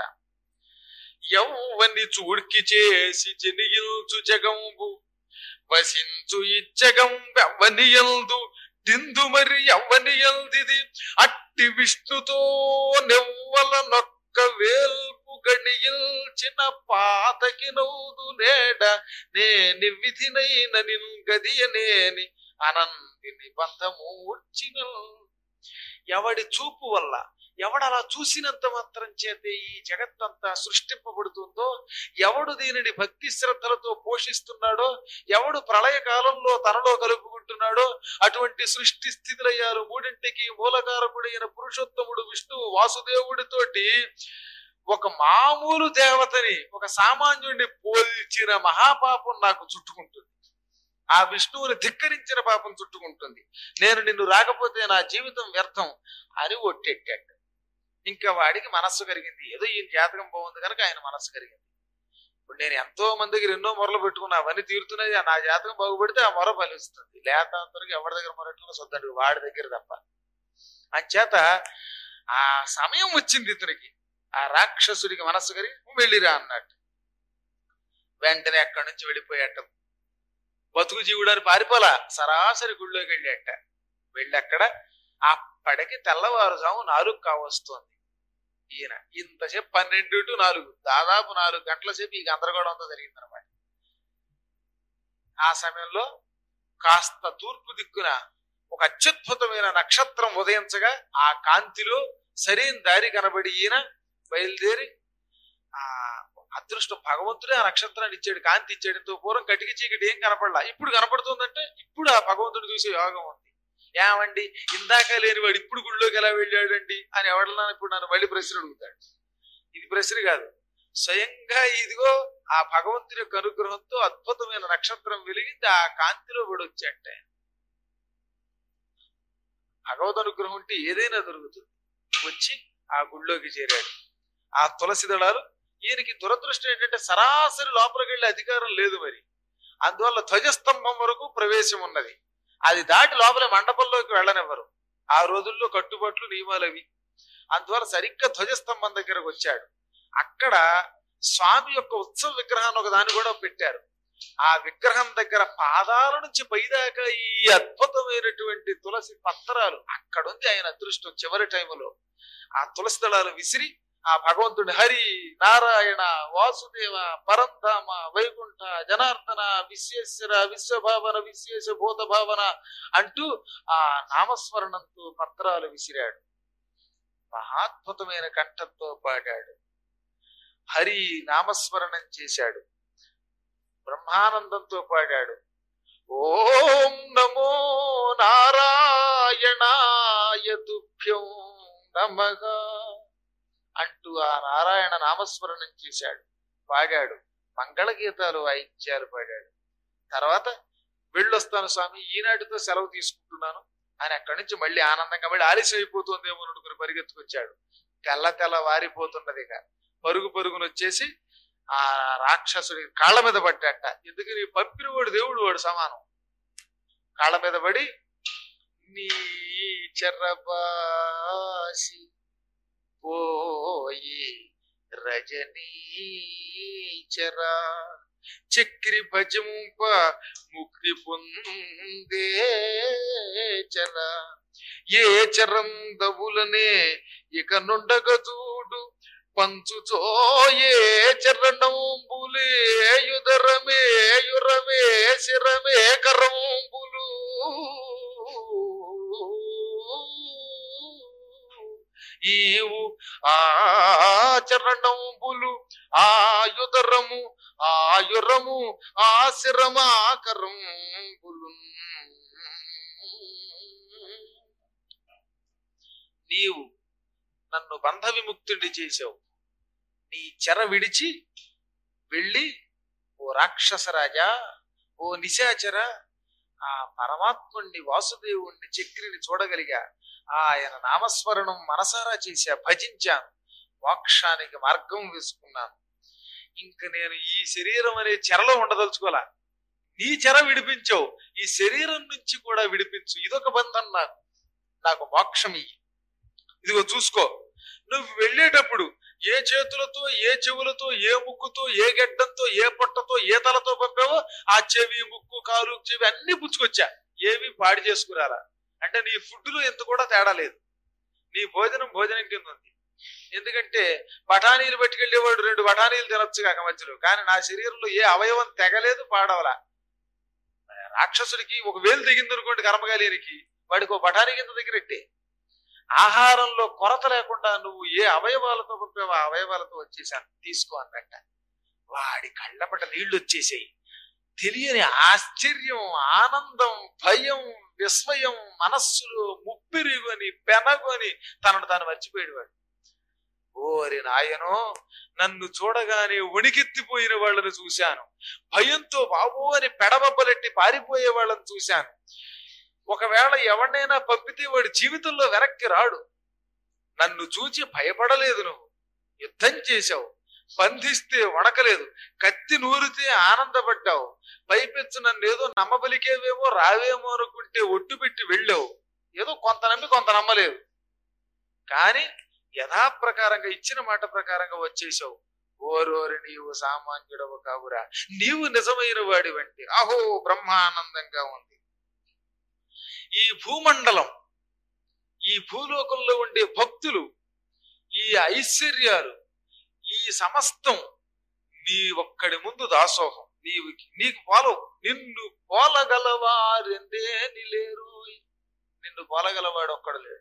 యౌవని చూడ్కి చేసి జనియుల్చు జగంబు వసించు ఇచ్చగం ఎవ్వనియల్దు దిందు మరి ఎవ్వనియల్దిది అట్టి విష్ణుతో నెవ్వల నొక్క వేల్పు గణియల్చిన పాతకి నౌదు నేడ నేని విధినైన నిన్ గదియనేని అనందిని బంధమూర్చిన. ఎవడి చూపు వల్ల, ఎవడలా చూసినంత మాత్రం చేతే ఈ జగత్తంతా సృష్టింపబడుతుందో, ఎవడు దీనిని భక్తి శ్రద్ధలతో పోషిస్తున్నాడో, ఎవడు ప్రళయ కాలంలో తనలో కలుపుకుంటున్నాడో, అటువంటి సృష్టి స్థితిలయ్యారు మూడింటికి మూలకారకుడైన పురుషోత్తముడు విష్ణువు వాసుదేవుడితోటి ఒక మామూలు దేవతని, ఒక సామాన్యుడిని పోల్చిన మహాపాపం నాకు చుట్టుకుంటుంది. ఆ విష్ణువుని ధిక్కరించిన పాపం చుట్టుకుంటుంది. నేను నిన్ను రాకపోతే నా జీవితం వ్యర్థం అని ఒట్టెట్టాడు. ఇంకా వాడికి మనస్సు కరిగింది. ఏదో ఈయన జాతకం బాగుంది కనుక ఆయన మనస్సు కరిగింది. ఇప్పుడు నేను ఎంతో మంది దగ్గర ఎన్నో మొరలు పెట్టుకున్నా, అవన్నీ తీరుతున్నాయి. నా జాతకం బాగుపడితే ఆ మొర ఫలిస్తుంది. లేతంతరికి ఎవరి దగ్గర మొరట్టుకున్నా సొద్దండి, వాడి దగ్గర తప్ప. అంచేత ఆ సమయం వచ్చింది ఇతనికి. ఆ రాక్షసుడికి మనస్సు కరిగి వెళ్ళిరా అన్నట్టు. వెంటనే అక్కడి నుంచి వెళ్ళిపోయాట. బతుకు జీవుడాన్ని పారిపోలా, సరాసరి గుళ్ళోకి వెళ్ళాట. వెళ్ళి అక్కడ అప్పటికి తెల్లవారుజాము నాలుగు కావస్తోంది. ఈయన ఇంతసేపు పన్నెండు టు నాలుగు, దాదాపు నాలుగు గంటల సేపు ఈ గందరగోళం అంతా జరిగింది అనమాట. ఆ సమయంలో కాస్త తూర్పు దిక్కున ఒక అత్యద్భుతమైన నక్షత్రం ఉదయించగా ఆ కాంతిలో సరైన దారి కనబడి ఈయన బయలుదేరి, ఆ అదృష్టం భగవంతుడే ఆ నక్షత్రాన్ని ఇచ్చాడు, కాంతి ఇచ్చాడు. ఇంతో పూర్వం కటికి చీకటి ఏం కనపడలా, ఇప్పుడు కనపడుతుందంటే ఇప్పుడు ఆ భగవంతుడు చూసే యోగం ఉంది. ఏమండి ఇందాక లేని వాడు ఇప్పుడు గుళ్ళోకి ఎలా వెళ్ళాడండి అని ఎవడన్నా ఇప్పుడు నన్ను మళ్ళీ ప్రశ్న అడుగుతాడు. ఇది ప్రశ్న కాదు, స్వయంగా ఇదిగో ఆ భగవంతుని యొక్క అనుగ్రహంతో అద్భుతమైన నక్షత్రం వెలిగింది, ఆ కాంతిలో వీడొచ్చాట. భగవద్ అనుగ్రహం ఉంటే ఏదైనా దొరుకుతుంది. వచ్చి ఆ గుళ్ళోకి చేరాడు. ఆ తులసి దళాలు, ఈయనకి దురదృష్టం ఏంటంటే సరాసరి లోపలికి వెళ్ళే అధికారం లేదు మరి. అందువల్ల ధ్వజస్తంభం వరకు ప్రవేశం ఉన్నది. అది దాటి లోపల మండపంలోకి వెళ్ళనివ్వరు. ఆ రోజుల్లో కట్టుబాట్లు నియమాలు అవి. అందువల్ల సరిగ్గా ధ్వజస్తంభం దగ్గరకు వచ్చాడు. అక్కడ స్వామి యొక్క ఉత్సవ విగ్రహాన్ని ఒక దాన్ని కూడా పెట్టారు. ఆ విగ్రహం దగ్గర పాదాల నుంచి పైదాకా ఈ అద్భుతమైనటువంటి తులసి పత్రాలు అక్కడుంది. ఆయన అదృష్టం చివరి టైములో ఆ తులసి దళాలు విసిరి ఆ భగవంతుడి హరి నారాయణ వాసుదేవ పరంధామ వైకుంఠ జనార్దన విశ్వేశ్వర విశ్వభావన విశ్వేశ భూత భావన అంటూ ఆ నామస్మరణంతో పత్రాలు విసిరాడు. మహాద్భుతమైన కంఠంతో పాడాడు. హరి నామస్మరణం చేశాడు. బ్రహ్మానందంతో పాడాడు. ఓం నమో నారాయణాయ తుభ్యం నమః అంటూ ఆ నారాయణ నామస్మరణం చేశాడు, పాడాడు. మంగళగీతాలు వాయిద్యాలు పాడాడు. తర్వాత వెళ్ళొస్తాను స్వామి, ఈనాటితో సెలవు తీసుకుంటున్నాను అని అక్కడి నుంచి మళ్ళీ ఆనందంగా మళ్ళీ ఆలస్యం అయిపోతుందేమో అనుకుని పరిగెత్తుకొచ్చాడు. తెల్ల తెల్ల వారిపోతున్నది ఇక. పరుగు పరుగును వచ్చేసి ఆ రాక్షసుడి కాళ్ళ మీద పడ్డాట. ఎందుకని పంపిన వాడు దేవుడు వాడు సమానం. కాళ్ళ మీద పడి నీ చెర్రబాసి పోయి రజనీ చెరా చక్రి భజంప ముక్తి పొందే చర ఏ చరందవులనే ఇక నుండగదూడు పంచుచో ఏ చరణంబులే యుదరమే యురమే శిరమే కరంబులు ఈవు ఆచరణంబులు ఆయుధరము ఆయురము ఆశిరమాకరంబులు. నీవు నన్ను బంధ విముక్తుడి చేశావు. నీ చెర విడిచి వెళ్ళి ఓ రాక్షసరాజా, ఓ నిశాచర, ఆ పరమాత్ముణ్ణి వాసుదేవుణ్ణి చక్రిని చూడగలిగా. ఆయన నామస్మరణం మనసారా చేశా, భజించాను, మోక్షానికి మార్గం వేసుకున్నాను. ఇంక నేను ఈ శరీరం అనే చెరలో ఉండదలుచుకోలే. నీ చెర విడిపించావు, ఈ శరీరం నుంచి కూడా విడిపించు. ఇదొక బంధం నాకు, నాకు మోక్షం ఇయ్యి. ఇదిగో చూసుకో, నువ్వు వెళ్ళేటప్పుడు ఏ చేతులతో ఏ చెవులతో ఏ ముక్కుతో ఏ గెడ్డంతో ఏ పొట్టతో ఏ తలతో పంపావో ఆ చెవి ముక్కు కాలు చెవి అన్ని పుచ్చుకొచ్చా. ఏవి పాడి చేసుకురారా అంటే నీ ఫుడ్ లో ఎంత కూడా తేడా లేదు. నీ భోజనం భోజనం కింద ఉంది. ఎందుకంటే బఠానీలు పట్టుకెళ్ళేవాడు రెండు బఠానీలు తినొచ్చు కాక మధ్యలో, కానీ నా శరీరంలో ఏ అవయవం తెగలేదు, పాడవలా. రాక్షసుడికి ఒక వేలు దిగిందనుకోండి కర్మగాలికి, వాడికి ఒక బఠానీ కింద దగ్గరెట్టే. ఆహారంలో కొరత లేకుండా నువ్వు ఏ అవయవాలతో పంపావో ఆ అవయవాలతో వచ్చేసాను, తీసుకో అన్నట్ట. వాడి కళ్ళపట నీళ్లు వచ్చేసాయి. తెలియని ఆశ్చర్యం, ఆనందం, భయం, విస్మయం మనస్సులో ముప్పిరిగొని పెనగొని తనను తాను మర్చిపోయాడు వాడు. ఓరి నాయనో, నన్ను చూడగానే ఉణికెత్తిపోయిన వాళ్ళను చూశాను, భయంతో బాబో అని పెడబబ్బలెట్టి పారిపోయే వాళ్ళని చూశాను. ఒకవేళ ఎవరినైనా పంపితే వాడి జీవితంలో వెనక్కి రాడు. నన్ను చూచి భయపడలేదు, నువ్వు యుద్ధం చేశావు, బంధిస్తే వణకలేదు, కత్తి నూరితే ఆనందపడ్డావు, పైపెచ్చు నన్ను ఏదో నమ్మబలికేవేమో రావేమో అనుకుంటే ఒట్టు పెట్టి వెళ్ళావు. ఏదో కొంత నమ్మి కొంత నమ్మలేదు, కానీ యథాప్రకారంగా ఇచ్చిన మాట ప్రకారంగా వచ్చేసావు. ఓరోరి నీవు సామాన్యుడవు కావురా, నీవు నిజమైన వాడి వంటి. అహో బ్రహ్మానందంగా ఉంది. ఈ భూమండలం, ఈ భూలోకంలో ఉండే భక్తులు, ఈ ఐశ్వర్యాలు, ఈ సమస్తం నీ ఒక్కడి ముందు దాసోహం. నీవు నీకు పోలవు. నిన్ను పోలగలవారెందేని లేరు. నిన్ను పోలగలవాడు ఒక్కడు లేడు.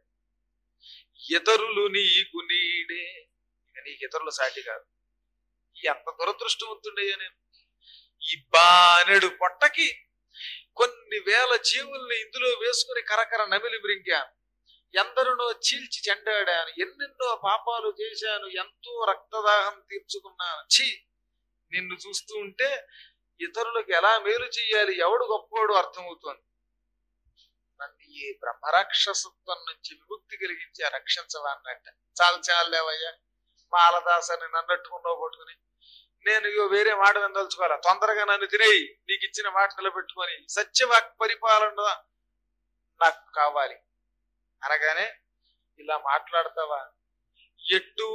ఇతరులు నీకు నీడే, నీకు ఇతరులు సాటి కాదు. ఎంత దురదృష్టవంతుడయ్యా నేను. ఈ బానెడు పొట్టకి కొన్ని వేల జీవుల్ని ఇందులో వేసుకుని కరకర నమిలి మృంగాను, ఎందరినో చీల్చి చెండాడాను, ఎన్నెన్నో పాపాలు చేశాను, ఎంతో రక్తదాహం తీర్చుకున్నాను. ఛీ, నిన్ను చూస్తూ ఉంటే ఇతరులకు ఎలా మేలు చెయ్యాలి, ఎవడు గొప్పవాడు అర్థమవుతోంది. నన్ను ఈ బ్రహ్మరాక్షసత్వం నుంచి విముక్తి కలిగించి రక్షించవన్నట్ట. చాలు చాలు లేవయ్యా, మాలదాసని నన్నట్టుకున్నావు పట్టుకుని నేను ఇగో వేరే మాట వినదలుచుకోవాలా. తొందరగా నన్ను తినేయి, నీకు ఇచ్చిన మాట నిలబెట్టుకొని సత్యవాక్ పరిపాలన నాకు కావాలి అనగానే, ఇలా మాట్లాడతావా, ఎట్టూ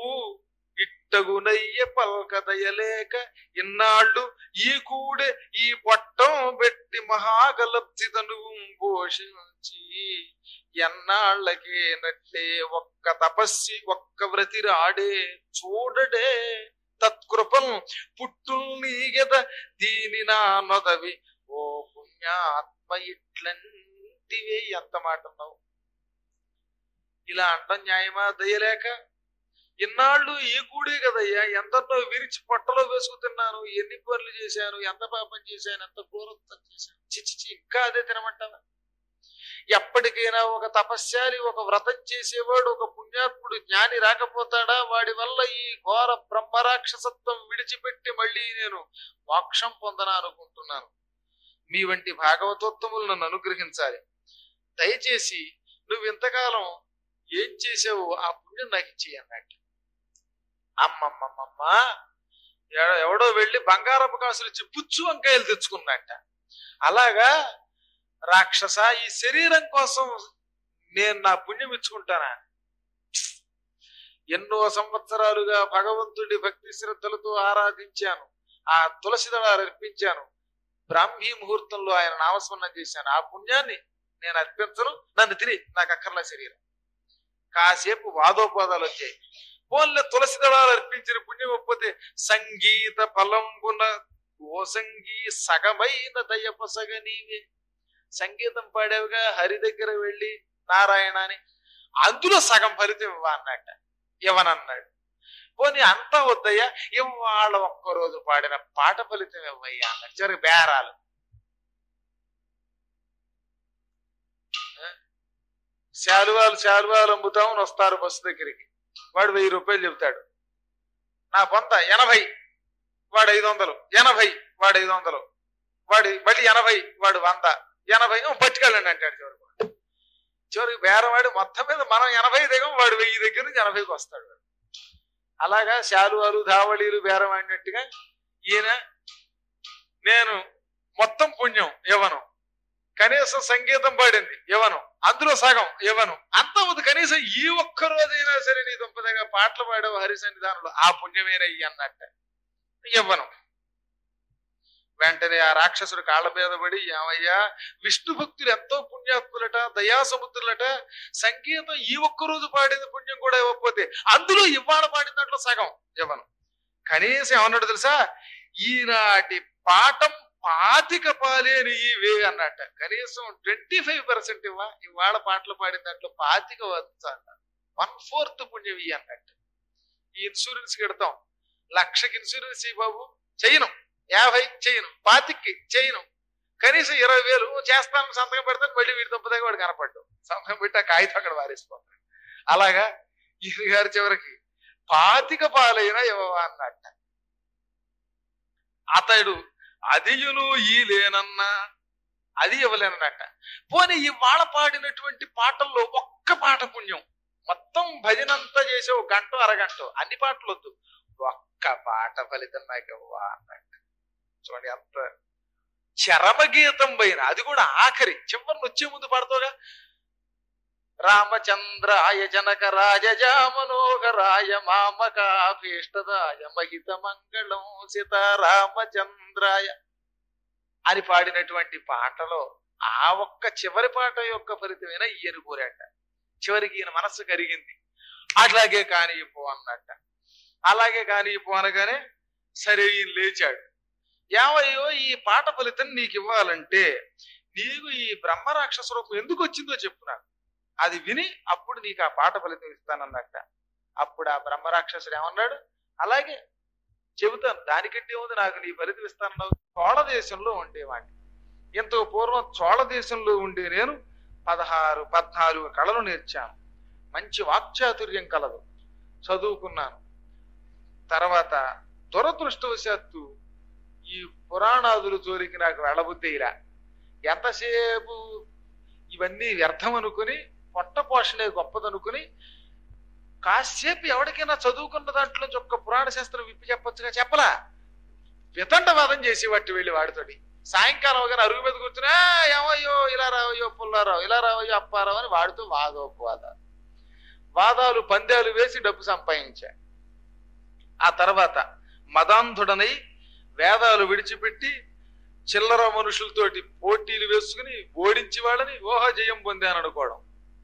ఇట్టగునయ్య పల్కదయలేక ఇన్నాళ్ళు ఈ కూడే ఈ పొట్టం పెట్టి మహాగలప్తిదను పోషించి ఎన్నాళ్ళకే నట్టే ఒక్క తపస్సి ఒక్క వ్రతిరాడే చూడడే తత్కృపం పుట్టుల్నీగెద దీని నా నొదవి ఓ పుణ్యాత్మ ఇట్లంటివే. ఎంత మాట అన్నావు. ఇలా అంటాం న్యాయమా? దయలేక ఇన్నాళ్ళు ఈ కూడే కదయ్యా, ఎందరినో విరిచి పొట్టలో వేసుకు తిన్నాను, ఎన్ని పనులు చేశాను, ఎంత పాపం చేశాను, ఎంత క్రూరత్వం చేశాను. చిచ్చిచి ఇంకా అదే తినమంటావా? ఎప్పటికైనా ఒక తపస్యాలి, ఒక వ్రతం చేసేవాడు, ఒక పుణ్యాత్ముడు జ్ఞాని రాకపోతాడా? వాడి వల్ల ఈ ఘోర బ్రహ్మరాక్షసత్వం విడిచిపెట్టి మళ్ళీ నేను మోక్షం పొందనా అనుకుంటున్నాను. మీ వంటి భాగవతోత్తములు నన్ను అనుగ్రహించాలి. దయచేసి నువ్వు ఇంతకాలం ఏం చేసావు ఆ పుణ్యం నాకు ఇచ్చేయి అన్నట్టు. అమ్మమ్మమ్మమ్మ, ఎవడో వెళ్ళి బంగారపు కాసులు ఇచ్చి పుచ్చు వంకాయలు తెచ్చుకున్నట్ట. అలాగా రాక్షస, ఈ శరీరం కోసం నేను నా పుణ్యం ఇచ్చుకుంటానా? ఎన్నో సంవత్సరాలుగా భగవంతుడి భక్తి శ్రద్ధలతో ఆరాధించాను, ఆ తులసి దళాలు అర్పించాను, బ్రాహ్మీ ముహూర్తంలో ఆయన నామస్మరణం చేశాను. ఆ పుణ్యాన్ని నేను అర్పించను, నన్ను తిని నాకు అక్కర్ల శరీరం. కాసేపు వాదోపాదాలు వచ్చాయి. పోన్లే తులసి దళాలు అర్పించిన పుణ్యం ఒప్పుతే సంగీత ఫలంబున ఓ సంగీ సగమైన దయపసగ నీవే. సంగీతం పాడేవిగా హరి దగ్గర వెళ్ళి నారాయణ అని, అందులో సగం ఫలితం ఇవ్వ అన్నట్ట. ఇవ్వనన్నాడు. పోనీ అంతా వద్దయ్యా, ఇవాళ ఒక్కరోజు పాడిన పాట ఫలితం ఇవ్వయ్యా అన్నాడు. చివరికి బేరాలు. శాలువాలు శాలువాలు అమ్ముతామని వస్తారు బస్సు దగ్గరికి. వాడు వెయ్యి రూపాయలు చెబుతాడు. నా పొంత ఎనభై, వాడు ఐదు వందలు. ఎనభై, వాడు ఐదు వందలు. వాడి మళ్ళీ ఎనభై, వాడు వంద. ఎనభై పట్టుకెళ్ళండి అంటాడు. చివరికి చివరికి బేరవాడు మొత్తం మీద మనం ఎనభై దిగం, వాడు వెయ్యి దగ్గర నుంచి ఎనభైకి వస్తాడు. అలాగా శాలువాలు ధావళీలు బేరం ఆడినట్టుగా ఈయన నేను మొత్తం పుణ్యం ఇవ్వను, కనీసం సంగీతం పాడింది ఇవ్వను, అందులో సగం ఇవ్వను, అంత ఉంది కనీసం ఈ ఒక్క రోజైనా సరే నీ దుంపదగా పాటలు పాడావు హరి సన్నిధానంలో, ఆ పుణ్యమేనా ఇయ్యి అన్నట్ట. ఇవ్వను. వెంటనే ఆ రాక్షసుడు కాళ్ళ మీద పడి, ఏమయ్యా విష్ణు భక్తులు ఎంతో పుణ్యాత్ములట, దయాసముద్రులట, సంగీతం ఈ ఒక్క రోజు పాడిన పుణ్యం కూడా ఇవ్వకపోతే అందులో ఇవాళ పాడిన దాంట్లో సగం ఇవ్వను. కనీసం ఏమన్నాడు తెలుసా? ఈనాటి పాఠం పాతిక పాలేని ఇవే అన్నట్ట. కనీసం ట్వంటీ ఫైవ్ పర్సెంట్ ఇవ్వ, ఇవాళ పాటలు పాడిన దాంట్లో పాతిక వచ్చు అన్న. వన్ ఫోర్త్ పుణ్యం ఇవి అన్నట్టు. ఈ ఇన్సూరెన్స్ కడతాం, లక్షకి ఇన్సూరెన్స్ ఈ బాబు చేయను, యాభై చేయను, పాతికి చేయను, కనీసం ఇరవై వేలు చేస్తాను సంతకం పెడతాను, మళ్ళీ వీడి తప్పదాకా వాడు కనపడ్డాడు. సంతకం పెట్టి ఆ కాగితం అక్కడ వారేసిపోతాడు. అలాగా ఇది గారి చివరికి పాతిక పాలైన ఇవ్వ అన్నట్ట. అతడు అదియును ఈ లేనన్నా అది ఇవ్వలేనన్నట్ట. పోనీ ఇవాళ పాడినటువంటి పాటల్లో ఒక్క పాట పుణ్యం, మొత్తం భజనంతా చేసే ఒక గంట అరగంట, అన్ని పాటలు వద్దు, ఒక్క పాట ఫలితం నాకు ఇవ్వా అన్నట్ట. చూడండి అంత చరమగీతం పైన, అది కూడా ఆఖరి చివరిని వచ్చే ముందు పాడతావుగా, రామచంద్రాయ జనక రాజజా మనోహరాయ మామకాభీష్టదాయ మహిత మంగళం సీతారామచంద్రాయ అని పాడినటువంటి పాటలో ఆ ఒక్క చివరి పాట యొక్క ఫలితమైన ఈయన కోరాట. చివరికి ఈయన మనస్సు కరిగింది. అట్లాగే కానీ పో అన్నట్ట. అలాగే కానీ పో అనగానే సరే ఈయన లేచాడు. ఏమయ్యో ఈ పాట ఫలితం నీకు ఇవ్వాలంటే నీకు ఈ బ్రహ్మరాక్షస రూపం ఎందుకు వచ్చిందో చెప్పు నాకు, అది విని అప్పుడు నీకు ఆ పాట ఫలితం ఇస్తానన్నట్ట. అప్పుడు ఆ బ్రహ్మరాక్షసుడు ఏమన్నాడు, అలాగే చెబుతాను, దానికంటే ఉంది, నాకు నీ ఫలితం ఇస్తానన్నావు. చోళ దేశంలో ఉండేవాడిని. ఇంతకు పూర్వం చోళ దేశంలో ఉండే నేను పదహారు పద్నాలుగు కళలు నేర్చాను, మంచి వాక్చాతుర్యం కలదు, చదువుకున్నాను. తర్వాత దురదృష్టవశాత్తు ఈ పురాణాదులు జోలికి నాకు వెళ్ళబుద్ధిరా. ఎంతసేపు ఇవన్నీ వ్యర్థం అనుకుని, పొట్ట పోషణే గొప్పదనుకుని, కాసేపు ఎవరికైనా చదువుకున్న దాంట్లో ఒక్క పురాణ శాస్త్రం విప్పి చెప్పొచ్చుగా, చెప్పలా. వితండవాదం చేసి వాటి వెళ్ళి వాడితోటి సాయంకాలం అవగానే అరుగు మీద కూర్చున్నా, ఏమయ్యో ఇలా రావయ్యో పుల్లారావు, ఇలా రావయ్యో అప్పారావు అని వాడితో వాదోపవాదాలు, వాదాలు పందాలు వేసి డబ్బు సంపాదించా. ఆ తర్వాత మదాంధుడనై వేదాలు విడిచిపెట్టి చిల్లర మనుషులతోటి పోటీలు వేసుకుని ఓడించి వాళ్ళని ఓహ జయం పొందాను అనుకోవడం.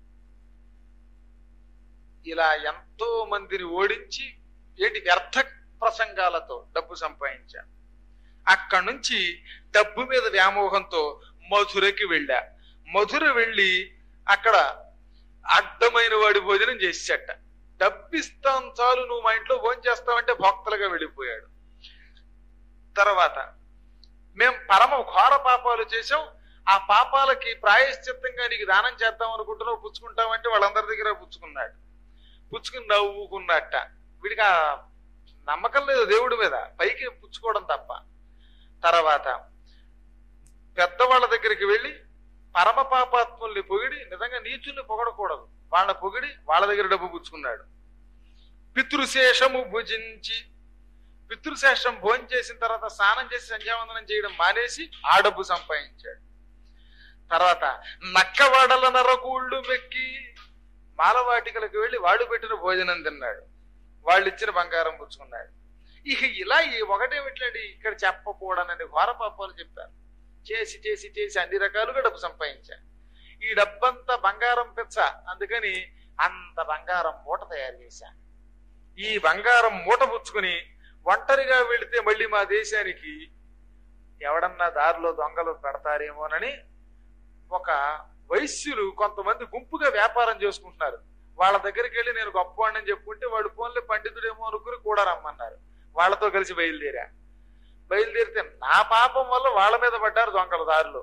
ఇలా ఎంతో మందిని ఓడించి ఏంటి వ్యర్థ ప్రసంగాలతో డబ్బు సంపాదించాను. అక్కడి నుంచి డబ్బు మీద వ్యామోహంతో మధురకి వెళ్ళా. మధుర వెళ్ళి అక్కడ అడ్డమైన వాడి భోజనం చేసేట. డబ్బిస్తాం చాలు, నువ్వు మా ఇంట్లో భోజనం చేస్తావంటే భక్తులుగా వెళ్ళిపోయాడు. తర్వాత మేం పరమ ఘోర పాపాలు చేసాం, ఆ పాపాలకి ప్రాయశ్చిత్తంగా నీకు దానం చేద్దాం అనుకుంటున్నావు, పుచ్చుకుంటామంటే వాళ్ళందరి దగ్గర పుచ్చుకున్నాడు. పుచ్చుకుని నవ్వుకున్నట్ట. వీడికి ఆ నమ్మకం లేదు దేవుడి మీద, పైకి పుచ్చుకోవడం తప్ప. తర్వాత పెద్దవాళ్ళ దగ్గరికి వెళ్ళి పరమ పాపాత్ముల్ని పొగిడి, నిజంగా నీచుల్ని పొగడకూడదు, వాళ్ళ పొగిడి వాళ్ళ దగ్గర డబ్బు పుచ్చుకున్నాడు. పితృశేషము భుజించి, పితృశేషం భోజనం చేసిన తర్వాత స్నానం చేసి సంధ్యావందనం చేయడం మానేసి ఆ డబ్బు సంపాదించాడు. తర్వాత నక్కవాడల నరకూళ్ళు మెక్కి మాలవాటికలకు వెళ్ళి వాడు పెట్టిన భోజనం తిన్నాడు, వాళ్ళు ఇచ్చిన బంగారం పుచ్చుకున్నాడు. ఇక ఇలా ఈ ఒకటేమిట్లండి ఇక్కడ చెప్పకూడనని ఘోర పాపాలు చెప్పారు. చేసి చేసి చేసి అన్ని రకాలుగా డబ్బు సంపాదించాడు. ఈ డబ్బంతా బంగారం పెచ్చ, అందుకని అంత బంగారం మూట తయారు చేశా. ఈ బంగారం మూట పుచ్చుకుని ఒంటరిగా వెళితే మళ్ళీ మా దేశానికి ఎవడన్నా దారిలో దొంగలు పెడతారేమోనని ఒక వైశ్యులు కొంతమంది గుంపుగా వ్యాపారం చేసుకుంటున్నారు. వాళ్ళ దగ్గరికి వెళ్ళి నేను గొప్పవాడిని చెప్పుకుంటే వాడు ఫోన్లో పండితుడేమో అనుకుని కూడా రమ్మన్నారు. వాళ్ళతో కలిసి బయలుదేరా. బయలుదేరితే నా పాపం వల్ల వాళ్ళ మీద పడ్డారు దొంగల దారిలో.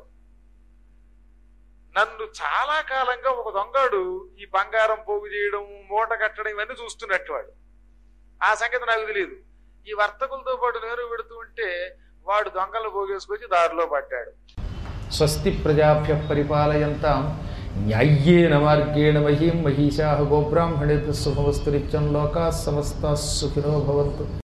నన్ను చాలా కాలంగా ఒక దొంగడు ఈ బంగారం పోగు చేయడం, మూట కట్టడం ఇవన్నీ చూస్తున్నట్టు వాడు. ఆ సంగతి నాకు తెలియదు. ఈ వర్తకులతో పాటు నేను పెడుతూ ఉంటే వాడు దొంగలు పోగేసుకొచ్చి దారిలో పడ్డాడు. స్వస్తి ప్రజాభ్య పరిపాలయంతాం న్యాయ్యేన మార్గేణ మహీం మహిషాః గోబ్రాహ్మణేభ్యః శుభమస్తు నిత్యం లోకాః సమస్తాః సుఖినో భవంతు.